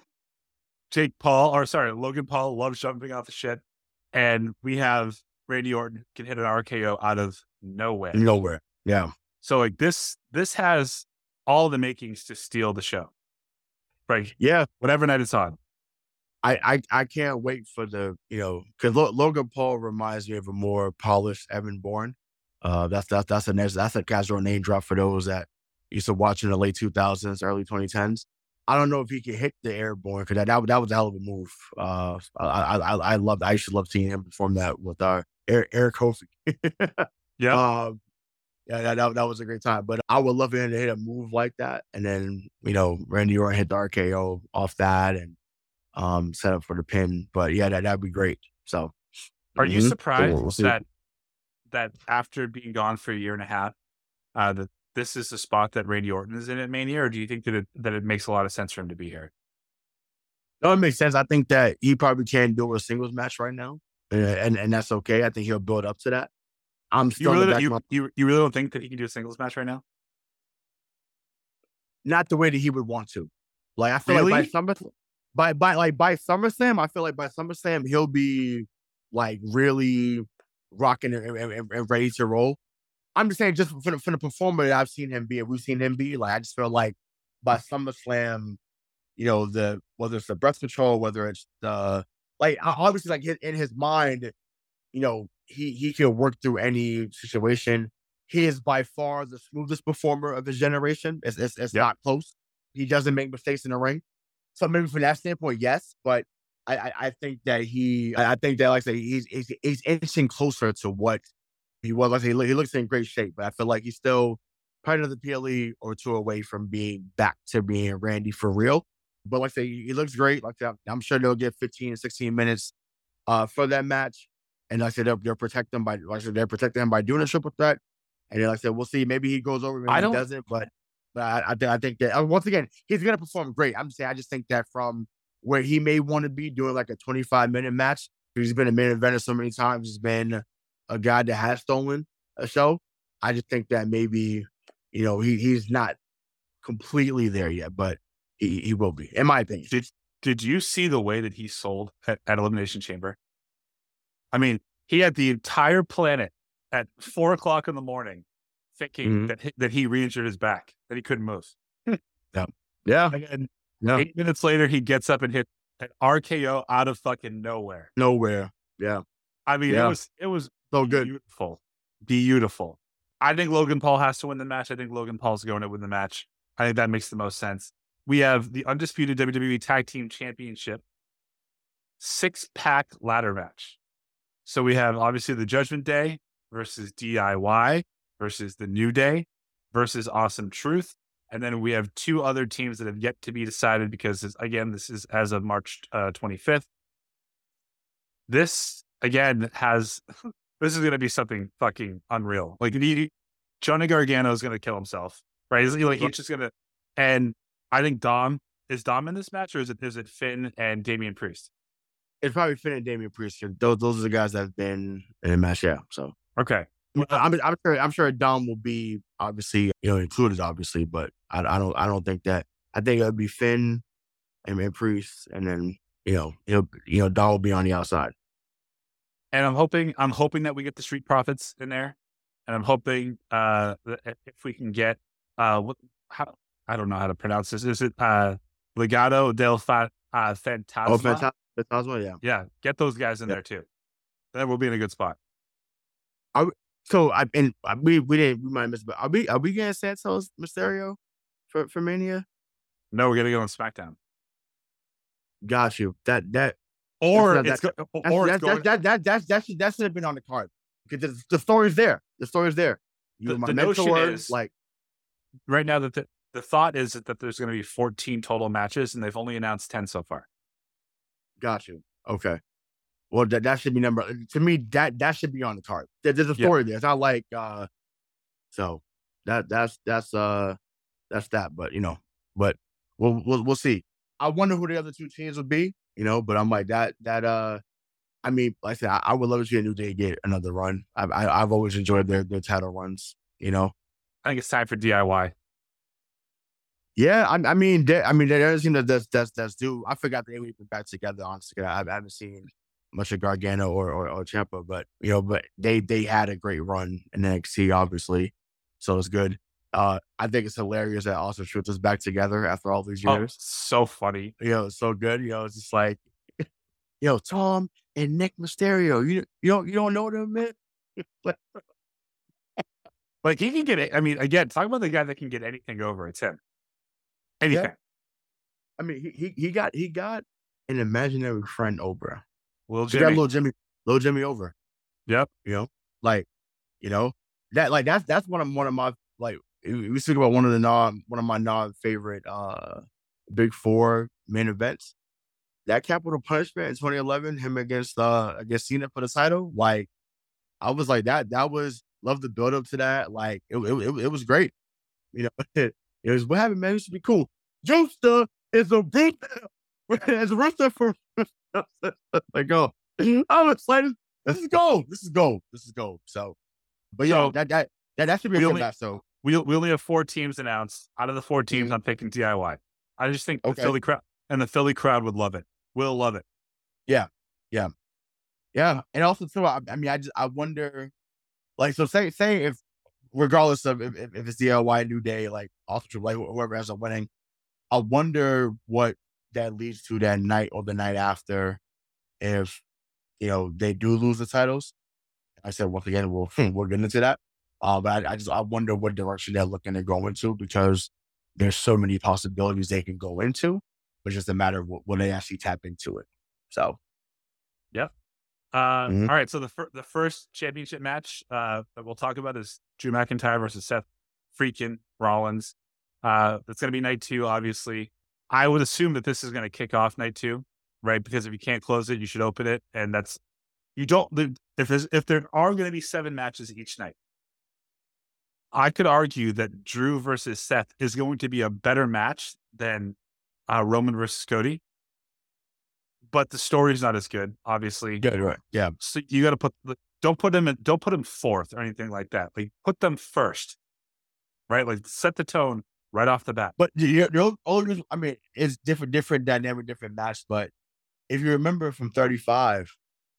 Logan Paul loves jumping off of shit. And we have Randy Orton can hit an RKO out of nowhere. Nowhere. Yeah. So like this has all the makings to steal the show. Right. Yeah. Whatever night it's on. I can't wait for the, because Logan Paul reminds me of a more polished Evan Bourne. That's a casual name drop for those that used to watch in the late 2000s, early 2010s. I don't know if he could hit the airborne because that was a hell of a move. I used to love seeing him perform that with Eric Kofi. Yeah. That was a great time. But I would love him to hit a move like that, and then Randy Orton hit the RKO off that and set up for the pin. But yeah, that'd be great. So, are you surprised we'll see. that after being gone for a year and a half, that this is the spot that Randy Orton is in at Mania, or do you think that it makes a lot of sense for him to be here? No, it makes sense. I think that he probably can't do a singles match right now, and that's okay. I think he'll build up to that. I'm still you really don't think that he can do a singles match right now? Not the way that he would want to. Like, I feel Really? like by SummerSlam, I feel like by SummerSlam he'll be like really rocking and ready to roll. I'm just saying, just for the performer that I've seen him be, we've seen him be, like, I just feel like by SummerSlam, whether it's the breath control, whether it's the, like, obviously, like, in his mind, he can work through any situation. He is by far the smoothest performer of his generation. It's not close. He doesn't make mistakes in the ring. So maybe from that standpoint, yes, but I think that like I said, he's inching closer to what he was. Like, he looks in great shape, but I feel like he's still probably another PLE or two away from being back to being Randy for real. But like I say, he looks great. Like, I'm sure they'll get 15 and 16 minutes for that match. And like I said, they'll protect him they're protecting him by doing a triple threat. And then, like I said, we'll see. Maybe he goes over, maybe he doesn't. But I think that once again, he's gonna perform great. I just think that from where he may want to be doing like a 25-minute match, he's been a main eventer so many times. He's been a guy that has stolen a show. I just think that maybe he's not completely there yet, but he will be, in my opinion. Did you see the way that he sold at Elimination Chamber? I mean, he had the entire planet at 4:00 in the morning thinking that he re-injured his back, that he couldn't move. Yeah. And 8 minutes later, he gets up and hit an RKO out of fucking nowhere. Yeah. I mean, it was so good. Beautiful. I think Logan Paul has to win the match. I think Logan Paul's going to win the match. I think that makes the most sense. We have the undisputed WWE Tag Team Championship 6-pack ladder match. So we have obviously the Judgment Day versus DIY versus the New Day versus Awesome Truth. And then we have two other teams that have yet to be decided because, this is as of March 25th. This, again, this is going to be something fucking unreal. Like, Johnny Gargano is going to kill himself, right? He's just going to, and I think is Dom in this match, or is it Finn and Damian Priest? It's probably Finn and Damian Priest. Those are the guys that have been in the match. Yeah. So okay, I'm sure Dom will be obviously included, obviously, but I don't think that. I think it'll be Finn and Priest, and then Dom will be on the outside. And I'm hoping that we get the Street Profits in there, and I'm hoping that if we can get I don't know how to pronounce this. Is it Legado del Fantasma? Oh, Fantasma, yeah. Get those guys in there too. Then we'll be in a good spot. We might miss, but are we getting Santos Mysterio for Mania? No, we're gonna go on SmackDown. Got you. That should have been on the card because the story's there. The story's there. The notion is like right now that the thought is that there's going to be 14 total matches, and they've only announced 10 so far. Got you. Okay. Well, that should be number to me. That should be on the card. There's a story there. It's not like so that's that. But but we'll see. I wonder who the other two teams would be. But I'm like that. I mean, like I said, I would love to see a New Day get another run. I've always enjoyed their title runs. I think it's time for DIY. Yeah, I mean, there doesn't seem that's due. I forgot they were back together. Honestly, I haven't seen much of Gargano or Ciampa, but but they had a great run in NXT, obviously, so it's good. I think it's hilarious that Awesome Truth is back together after all these years. So funny. It's so good. It's just like, Tom and Nick Mysterio. You don't know them, man. Like he can get it. I mean, again, talk about the guy that can get anything over. It's him. Anything. Yeah. I mean, he got an imaginary friend over. Little He got Jimmy. little Jimmy over. Yep. You know, like, that's one of my, like, we speak about one of my non-favorite Big Four main events. That Capital Punishment in 2011, him against Cena for the title. Like, I was like, that was, love the build up to that. Like, it was great. You know, it was, what happened, man? It should be cool. Joester is a big as a wrestler for like, oh, I'm excited. This is gold. So, but that should be a good match. So we only have 4 teams announced. Out of the 4 teams, I'm picking DIY. I just think the Philly crowd would love it. Will love it. Yeah. And also too, I mean, I wonder, like, so say if, regardless of if it's DIY, New Day, like also like whoever ends up winning, I wonder what that leads to that night or the night after, if they do lose the titles. I said once again, we'll get into that. But I wonder what direction they're looking to go into, because there's so many possibilities they can go into, but it's just a matter of when they actually tap into it. So, yeah. All right. So the first championship match that we'll talk about is Drew McIntyre versus Seth freaking Rollins. That's going to be night 2, obviously. I would assume that this is going to kick off night 2, right? Because if you can't close it, you should open it. And if there are going to be 7 matches each night, I could argue that Drew versus Seth is going to be a better match than Roman versus Cody. But the story's not as good, obviously. Yeah, right. Yeah. So you got to don't put them fourth or anything like that. Like, put them first, right? Like, set the tone right off the bat. But I mean, it's different dynamic, different match. But if you remember from 35,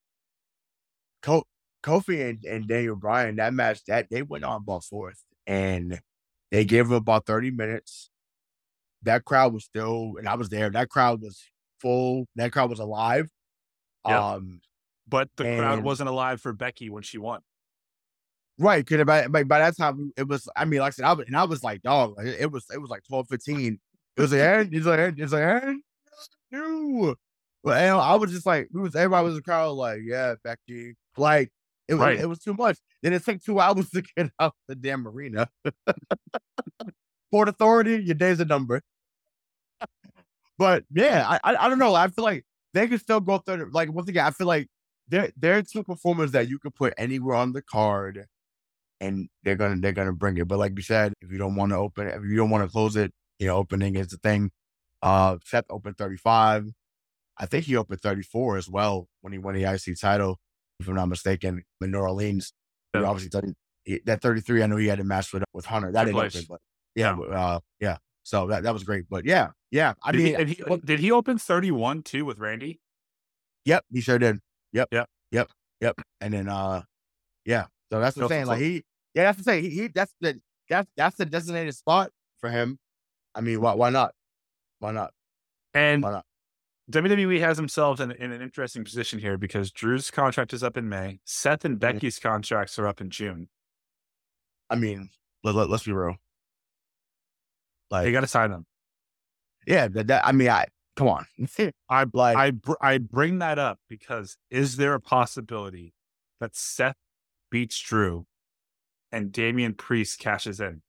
Kofi and Daniel Bryan, that match, that they went on about 4th, and they gave him about 30 minutes. That crowd was still, and I was there. That crowd was full. That crowd was alive. Yeah. But the crowd wasn't alive for Becky when she won. Right. Because by that time, it was, I mean, like I said, I was like, dog, it was like 12:15. It was like, Aaron, no. But I was just like, everybody was in the crowd like, yeah, Becky. Like, it was too much. Then it took 2 hours to get out the damn arena. Port Authority, your days are numbered. But yeah, I don't know. I feel like they can still go through. Like, once again, I feel like they're 2 performers that you could put anywhere on the card, and they're gonna bring it. But like you said, if you don't want to open it, if you don't want to close it, opening is the thing. Seth opened 35. I think he opened 34 as well when he won the IC title, if I'm not mistaken, in New Orleans. Yeah. Obviously, that 33, I know he had a match with Hunter. That didn't open, but yeah. So that was great. But yeah. I mean, did he open 31 too with Randy? Yep, he sure did. Yep. And then yeah. So that's what I'm saying. Like that's what I'm saying. That's the designated spot for him. I mean, why not? And why not? WWE has themselves in an interesting position here, because Drew's contract is up in May. Seth and Becky's contracts are up in June. I mean, let's be real. Like, you got to sign them. Yeah, come on. I bring that up because is there a possibility that Seth beats Drew and Damian Priest cashes in?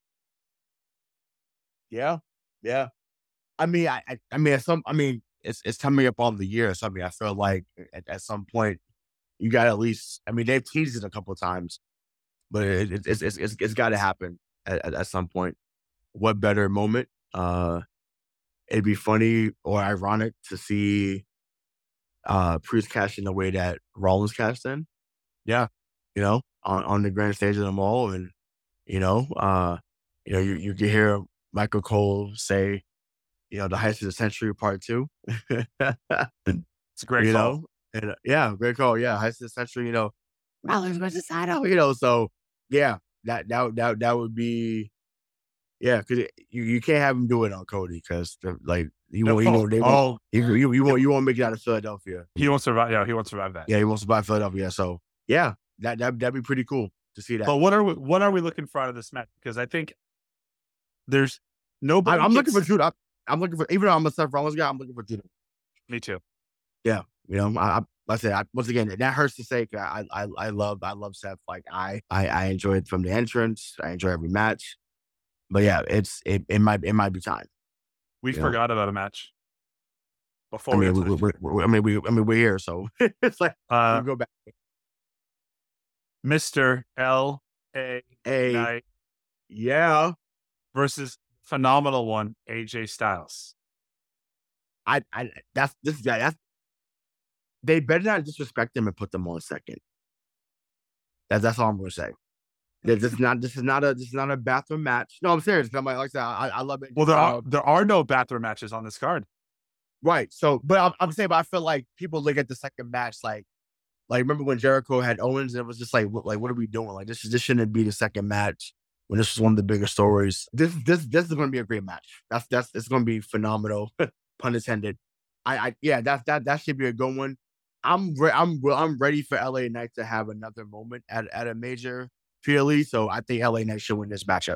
Yeah. I mean, it's coming up on the year. So I mean, I feel like at some point you got to at least. I mean, they've teased it a couple of times, but it's got to happen at some point. What better moment? It'd be funny or ironic to see Priest cash in the way that Rollins cashed in. Yeah, on the grand stage of the mall, and you can hear Michael Cole say, the Heist of the Century Part 2. It's a great call. And great call. Yeah, Heist of the Century. Rollins versus Sato. So yeah, that would be. Yeah, because you can't have him do it on Cody, because you won't make it out of Philadelphia. He won't survive. Yeah, he won't survive that. Yeah, he won't survive Philadelphia. So yeah, that'd be pretty cool. to see that. But what are we looking for out of this match? Because I think there's nobody. I'm looking for Judah. I'm looking for, even though I'm a Seth Rollins guy, I'm looking for Judah. Me too. Yeah, you know, I said, once again, that hurts to say. I love Seth. Like I enjoyed from the entrance. I enjoy every match. But yeah, it might be time. We forgot about a match before. We're here, so it's like we go back. Mr. L.A. Knight, yeah, versus phenomenal one AJ Styles. They better not disrespect them and put them on second. That's all I'm gonna say. This is not a bathroom match. No, I'm serious. I'm like I said, I love it. Well, there are no bathroom matches on this card. Right. So, but I'm saying, but I feel like people look at the second match like remember when Jericho had Owens, and it was just like what are we doing? Like this shouldn't be the second match when this was one of the bigger stories. This is going to be a great match. It's going to be phenomenal, pun intended. That should be a good one. I'm ready for LA Knight to have another moment at a major PLE. So I think LA Knight should win this matchup.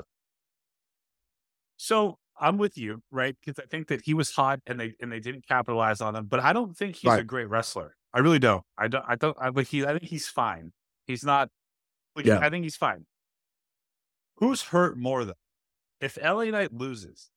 So I'm with you, right? Because I think that he was hot and they didn't capitalize on him. But I don't think he's a great wrestler. I really don't. I think he's fine. He's not. I think he's fine. Who's hurt more though? If LA Knight loses,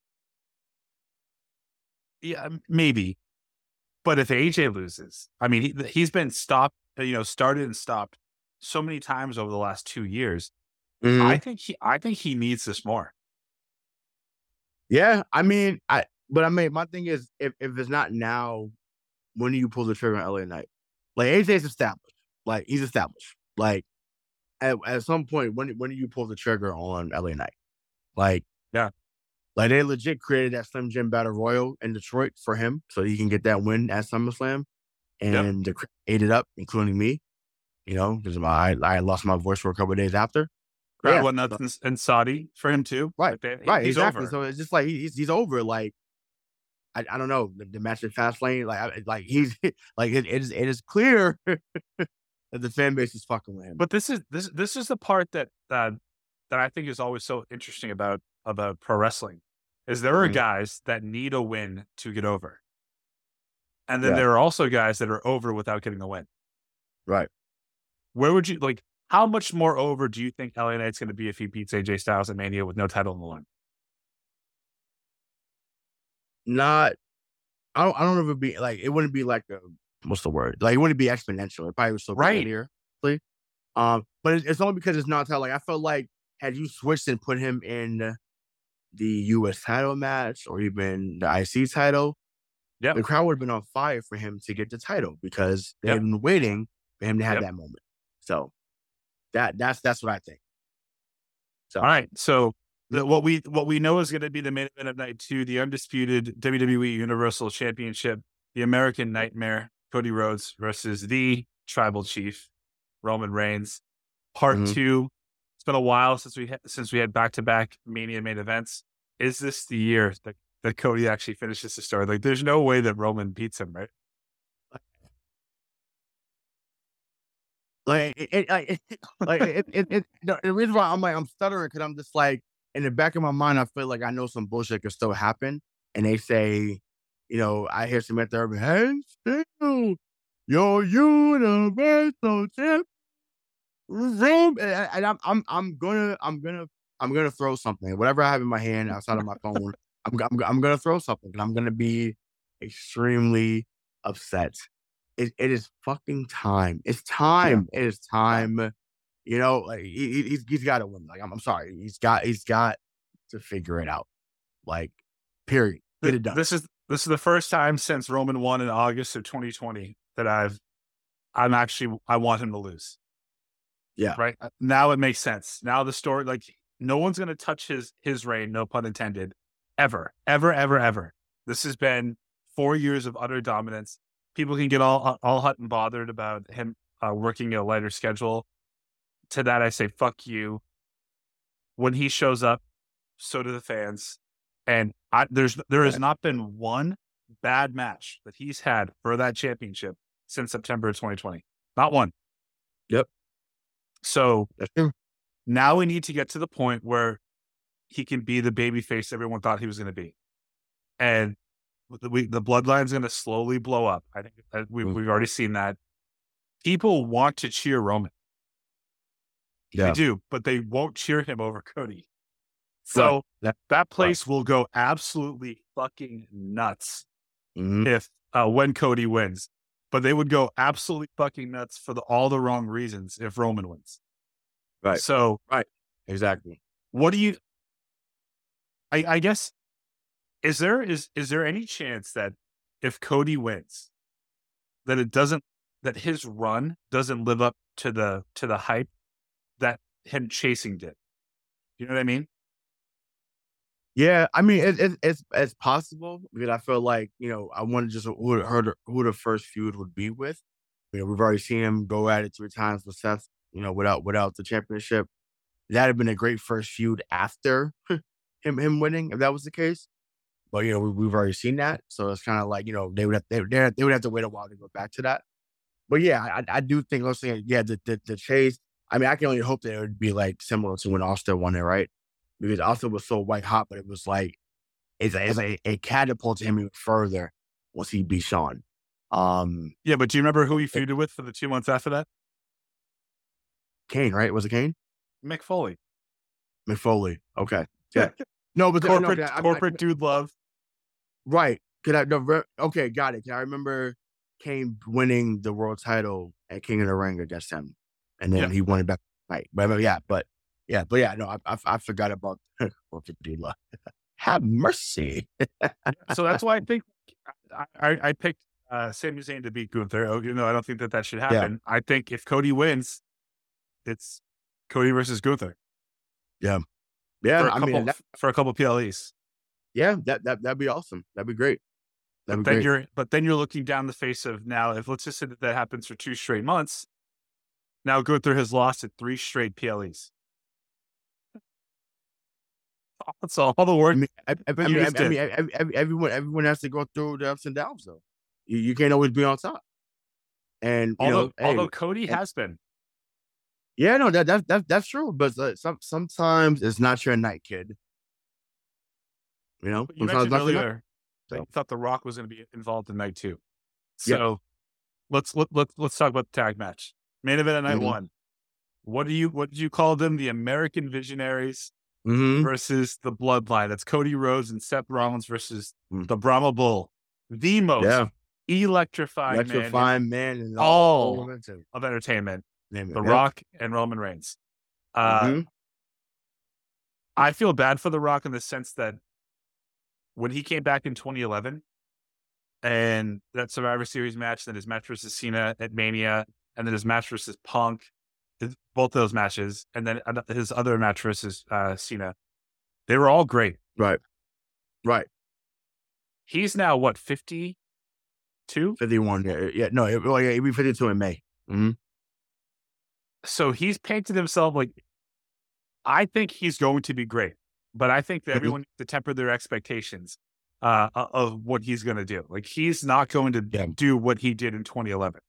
yeah, maybe. But if AJ loses, I mean, he's been stopped, started and stopped so many times over the last 2 years. Mm-hmm. I think he needs this more. Yeah, I mean, my thing is, if it's not now, when do you pull the trigger on LA Knight? Like AJ's established, like he's established. Like at some point, when do you pull the trigger on LA Knight? Like, yeah. Like they legit created that Slim Jim Battle Royal in Detroit for him so he can get that win at SummerSlam. And the crowd ate it up, including me, because I lost my voice for a couple of days after. Crowd went nuts and Saudi for him too. Right, he's exactly. Over. So it's just like he's over. Like I don't know, the match at Fastlane, he's like it is clear that the fan base is fucking with him. But this is the part that I think is always so interesting about pro wrestling. Is there are guys that need a win to get over. And then there are also guys that are over without getting a win. Right. Where would you how much more over do you think LA Knight's going to be if he beats AJ Styles at Mania with no title on the line? I don't know if it'd be it wouldn't be like what's the word? Like it wouldn't be exponential. It probably would still be linear. But it's only because it's not title. Like I felt like had you switched and put him in the U.S. title match or even the IC title, the crowd would have been on fire for him to get the title because they've been waiting for him to have that moment. So that's what I think. So all right, so what we know is going to be the main event of night 2, the undisputed WWE Universal Championship, the American Nightmare, Cody Rhodes versus the Tribal Chief, Roman Reigns. Part 2. It's been a while since we had back-to-back Mania main events. Is this the year that Cody actually finishes the story? Like, there's no way that Roman beats him, right? The reason why I'm stuttering because I'm just like in the back of my mind I feel like I know some bullshit could still happen, and they say, I hear Samantha Irvin, hey, still, your Universal Champ. And I'm gonna throw something. Whatever I have in my hand outside of my phone, I'm gonna throw something, and I'm gonna be extremely upset. It is fucking time. It's time. Yeah. It is time. He's got to win. Like I'm sorry. He's got to figure it out. Like, period. Get it done. This is the first time since Roman won in August of 2020 that I want him to lose. Yeah. Right. Now it makes sense. Now the story, no one's going to touch his reign, no pun intended, ever. This has been 4 years of utter dominance. People can get all hot and bothered about him working a lighter schedule. To that, I say, fuck you. When he shows up, so do the fans. And there has not been one bad match that he's had for that championship since September of 2020. Not one. Yep. So Now we need to get to the point where he can be the babyface everyone thought he was going to be. And the bloodline's going to slowly blow up. I think we've already seen that. People want to cheer Roman. Yeah. They do, but they won't cheer him over Cody. So that place will go absolutely fucking nuts if when Cody wins. But they would go absolutely fucking nuts for all the wrong reasons if Roman wins. Right. So Exactly. what do you? I guess is there any chance that if Cody wins, that his run doesn't live up to the hype that him chasing did? You know what I mean? Yeah, I mean it's possible because I feel like I wonder just who the first feud would be with. We've already seen him go at it 3 times with Seth. Without the championship, that'd have been a great first feud after him winning if that was the case. But we've already seen that, so it's kind of like they would have to wait a while to go back to that. But yeah, I do think the chase. I mean, I can only hope that it would be like similar to when Austin won it, right? Because Austin was so white hot, but it was like it's a catapult to him even further once he beat Shawn. Yeah, but do you remember who he feuded with for the 2 months after that? Kane, right? Was it Kane? Mick Foley. Okay. Yeah. No, but corporate dude love. Right. Okay, got it. I remember Kane winning the world title at King of the Ring against him, and then he won it back. Right. But no, I forgot about corporate dude love. Have mercy. So that's why I think I picked Sami Zayn to beat Gunther. I don't think that should happen. Yeah. I think if Cody wins, it's Cody versus Gunther. Yeah. For a couple PLEs. Yeah, that'd be awesome. That'd be great. But then you're looking down the face of now. If let's just say that happens for 2 straight months, now Gunther has lost at 3 straight PLEs. That's all the work. Everyone has to go through the ups and downs, though. You can't always be on top. And although Cody has been. Yeah, no, that's true. But sometimes it's not your night, kid. You mentioned earlier that you thought The Rock was going to be involved in night 2. So let's talk about the tag match. Main event of night 1. What did you call them? The American Visionaries versus the Bloodline. That's Cody Rhodes and Seth Rollins versus the Brahma Bull. The most electrifying man in all of entertainment. The Rock and Roman Reigns. I feel bad for The Rock in the sense that when he came back in 2011 and that Survivor Series match, then his match versus Cena at Mania, and then his match versus Punk, both those matches, and then his other match versus Cena, they were all great. Right. He's now what, 52? 51. Yeah. No, he'll be 52 in May. Mm-hmm. So he's painted himself like, I think he's going to be great, but I think that everyone needs to temper their expectations of what he's going to do. Like, he's not going to do what he did in 2011.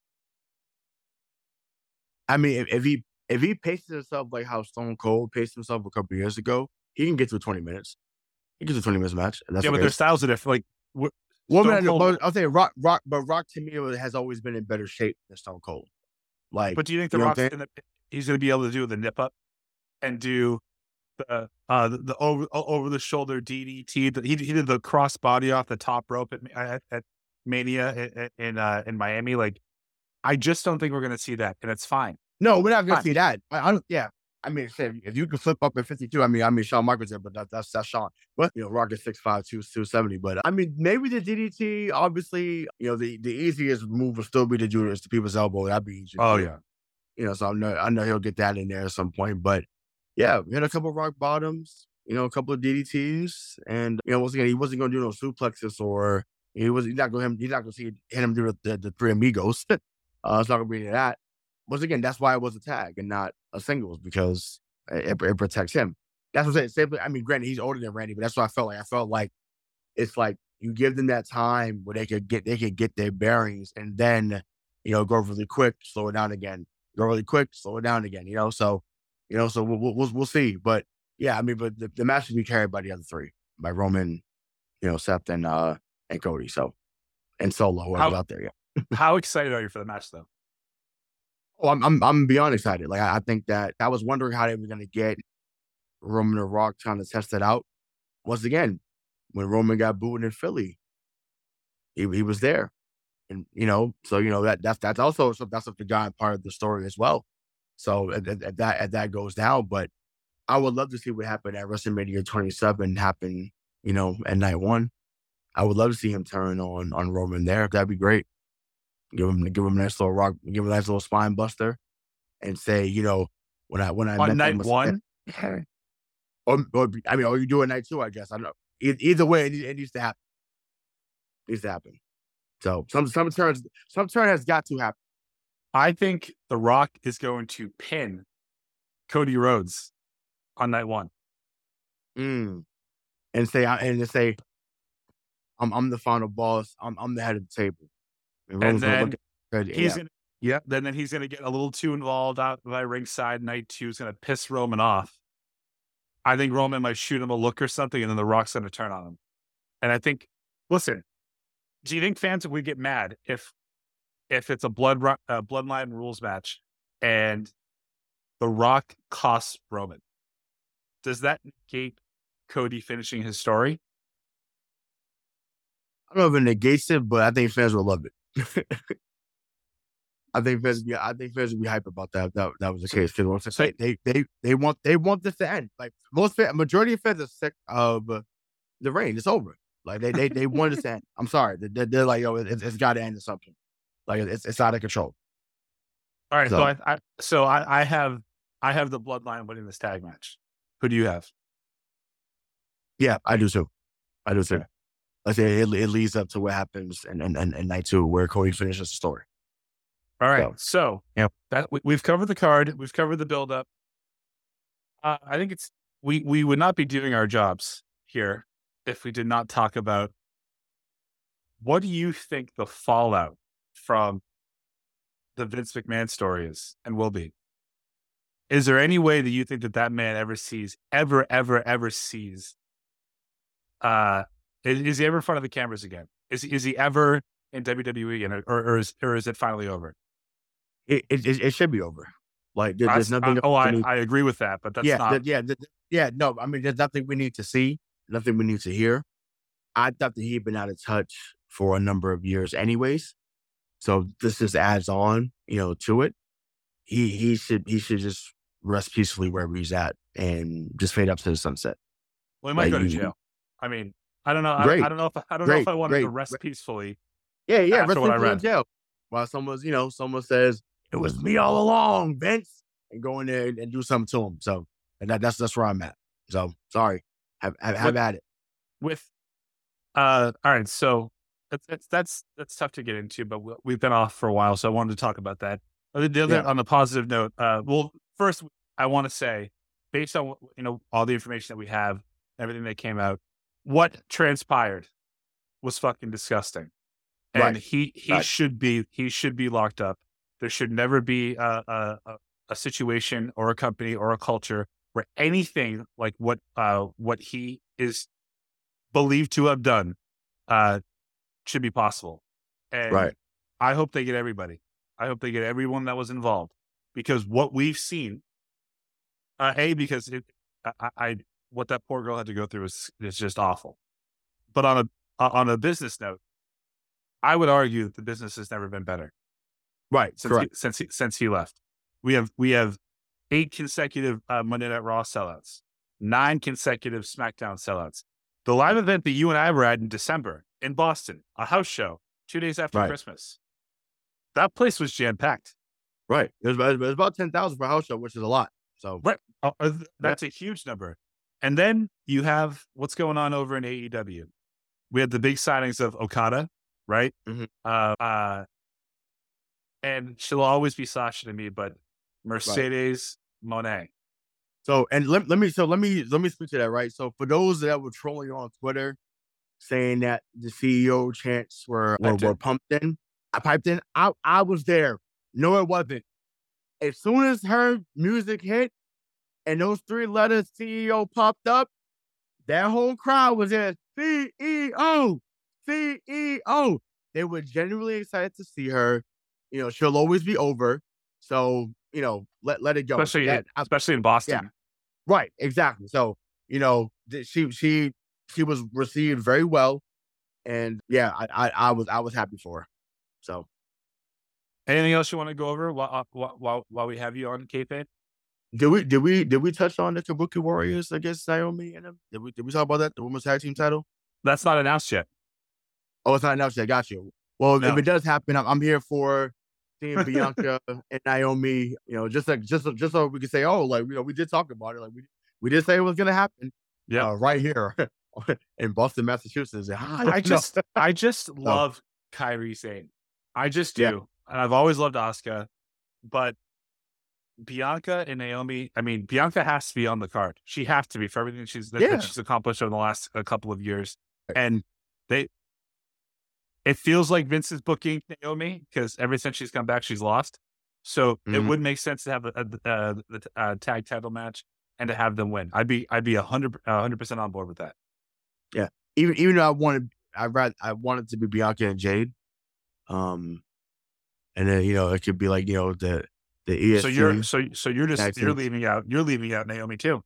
I mean, if he paces himself like how Stone Cold paced himself a couple years ago, he can get to 20 minutes. He gets to 20 minutes match. And that's but their styles are different. Like, I'll say Rock to me has always been in better shape than Stone Cold. Like, but do you think The Rock's he's going to be able to do the nip up and do the over the shoulder DDT? He did the cross body off the top rope at Mania in Miami. Like, I just don't think we're going to see that, and it's fine. No, we're not going to see that. I don't. Yeah, I mean, if you can flip up at 52, I mean, Shawn Michaels there, but that's Shawn. But Rock is 6'5", 270. But I mean, maybe the DDT. Obviously, the easiest move will still be to do is the people's elbow. That'd be easy. Oh yeah. So I know he'll get that in there at some point. But yeah, we had a couple of rock bottoms. A couple of DDTs, and once again, he wasn't going to do no suplexes, or he's not going to hit him do the Three Amigos. It's not going to be any of that. Once again, that's why it was a tag and not a singles, because it protects him. That's what I'm saying. I mean, granted, he's older than Randy, but that's what I felt like. I felt like it's like you give them that time where they could get their bearings, and then go really quick, slow it down again. Go really quick, slow it down again. So So we'll see. But yeah, I mean, but the match will be carried by the other three, by Roman, Seth and Cody. So, and Solo, whoever's out there. Yeah. How excited are you for the match, though? Oh, I'm beyond excited. Like I think that I was wondering how they were going to get Roman and Rock trying to test it out. Once again, when Roman got booed in Philly, he was there, and that's also that's a forgotten part of the story as well. So as that goes down, but I would love to see what happened at WrestleMania 27 happen, at night one. I would love to see him turn on Roman there. That'd be great. Give him a nice little rock, give him a nice little spine buster, and say, when I on night one, or you do it night two, I guess. I don't know. Either way, it needs to happen. So some turn has got to happen. I think The Rock is going to pin Cody Rhodes on night one, and say I'm the final boss. I'm the head of the table. And then then he's gonna get a little too involved out by ringside. Night two is gonna piss Roman off. I think Roman might shoot him a look or something, and then The Rock's gonna turn on him. And I think, listen, do you think fans would get mad if it's a bloodline rules match and The Rock costs Roman? Does that negate Cody finishing his story? I don't know if it negates it, but I think fans will love it. I think fans would be hype about that. That was the case. Because they want this to end. Like majority of fans are sick of the reign. It's over. Like they want this to end. I'm sorry. They're like, it's got to end or something. Like it's out of control. All right. So I have the Bloodline winning this tag match. Who do you have? Yeah, I do too. Okay. Like I say, it leads up to what happens in night two, where Cody finishes the story. All right. So that we've covered the card. We've covered the build-up. I think we would not be doing our jobs here if we did not talk about, what do you think the fallout from the Vince McMahon story is and will be? Is there any way that you think that man ever sees? Is he ever in front of the cameras again? Is he ever in WWE again, or is it finally over? It should be over. Like there's nothing. I agree with that, but that's not. No, I mean, there's nothing we need to see, nothing we need to hear. I thought that he'd been out of touch for a number of years, anyways. So this just adds on, to it. He should just rest peacefully wherever he's at and just fade up to the sunset. Well, he might go to jail. I mean, I don't know. I don't know if I want to rest peacefully. Yeah. Rest peacefully in jail. While someone says, it was me all along, Vince, and go in there and do something to him. So that's where I'm at. So sorry, have at it. All right. So that's tough to get into, but we've been off for a while, so I wanted to talk about that. The other, on the positive note, first I want to say, based on all the information that we have, everything that came out, what transpired was fucking disgusting, and he should be locked up. There should never be a situation or a company or a culture where anything like what he is believed to have done should be possible. And I hope they get everybody. I hope they get everyone that was involved, because what we've seen, because what that poor girl had to go through is just awful. But on a business note, I would argue that the business has never been better. Right. Since he left, we have 8 consecutive Monday Night Raw sellouts, 9 consecutive SmackDown sellouts. The live event that you and I were at in December in Boston, a house show, 2 days after Christmas, that place was jam packed. Right. It was about 10,000 for a house show, which is a lot. So that's a huge number. And then you have what's going on over in AEW. We had the big signings of Okada, right? Mm-hmm. And she'll always be Sasha to me, but Mercedes Moné. So, and let me speak to that, right? So for those that were trolling on Twitter saying that the CEO chants were pumped in, I piped in. I was there. No, it wasn't. As soon as her music hit, and those 3 letters CEO popped up, that whole crowd was in CEO, CEO. They were genuinely excited to see her. You know, she'll always be over. So, you know, let it go. Especially in Boston. Yeah, right, exactly. So, you know, she was received very well, and yeah, I was happy for her. So, anything else you want to go over while we have you on kayfabe? Did we touch on the Kabuki Warriors against Naomi and them? Did we talk about that? The women's tag team title? That's not announced yet. Oh, it's not announced yet. Got you. Well, No. if it does happen, I'm here for seeing Bianca and Naomi. You know, just so we can say, oh, like, you know, we did talk about it. Like we did say it was gonna happen. Yeah, right here in Boston, Massachusetts. I just love Kairi Sane. I just do, Yeah. and I've always loved Asuka, but Bianca and Naomi. I mean, Bianca has to be on the card. She has to be for everything that she's accomplished over the last couple of years, and it feels like Vince is booking Naomi because ever since she's come back, she's lost. So it would make sense to have the tag title match and to have them win. I'd be 100% on board with that. Yeah, even though I wanted to be Bianca and Jade, and then, you know, it could be like, you know, the ESG. So you're leaving out Naomi too.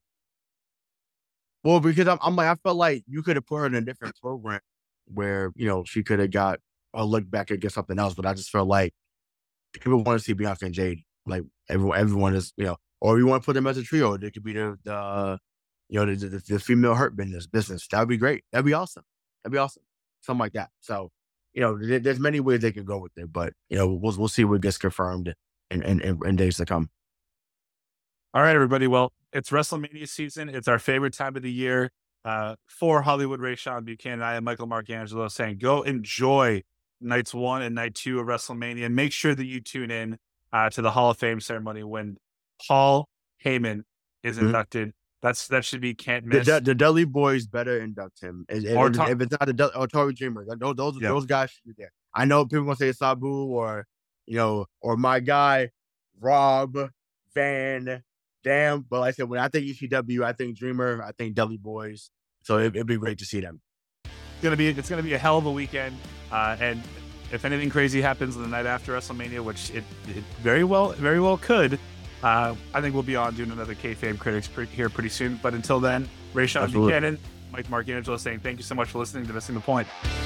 Well, because I'm like, I felt like you could have put her in a different program where, you know, she could have got a look back against something else, but I just felt like people want to see Bianca and Jade. Like everyone is, you know, or you want to put them as a trio. It could be the female hurt business. That would be great. That'd be awesome. Something like that. So, you know, there's many ways they could go with it, but, you know, we'll see what gets confirmed in days to come. All right, everybody. Well, it's WrestleMania season. It's our favorite time of the year. For Hollywood Ray Sean Buchanan, I am Michael Marcangelo saying go enjoy nights 1 and night 2 of WrestleMania. Make sure that you tune in to the Hall of Fame ceremony when Paul Heyman is inducted. That should be can't miss. The Dudley Boys better induct him. If it's not or Tori Dreamer, those guys should be there. I know people gonna say Sabu or, you know, or my guy Rob Van Dam, but like I said, when I think ECW, I think Dreamer, I think Dudley Boys. So it'd be great to see them. It's gonna be a hell of a weekend, and if anything crazy happens the night after WrestleMania, which it very well could. I think we'll be on doing another Kayfabe Critics here pretty soon. But until then, Ray Sean Buchanan, Mike Marcangelo saying thank you so much for listening to Missing the Point.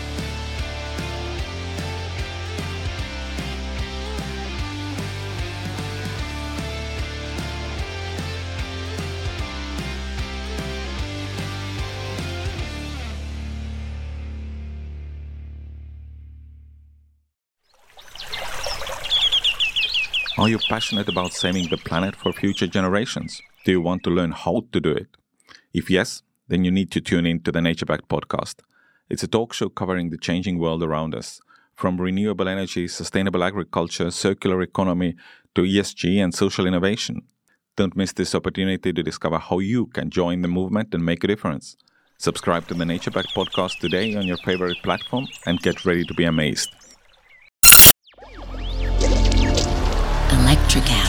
Are you passionate about saving the planet for future generations? Do you want to learn how to do it? If yes, then you need to tune in to the NatureBacked podcast. It's a talk show covering the changing world around us, from renewable energy, sustainable agriculture, circular economy, to ESG and social innovation. Don't miss this opportunity to discover how you can join the movement and make a difference. Subscribe to the NatureBacked podcast today on your favorite platform and get ready to be amazed. Electric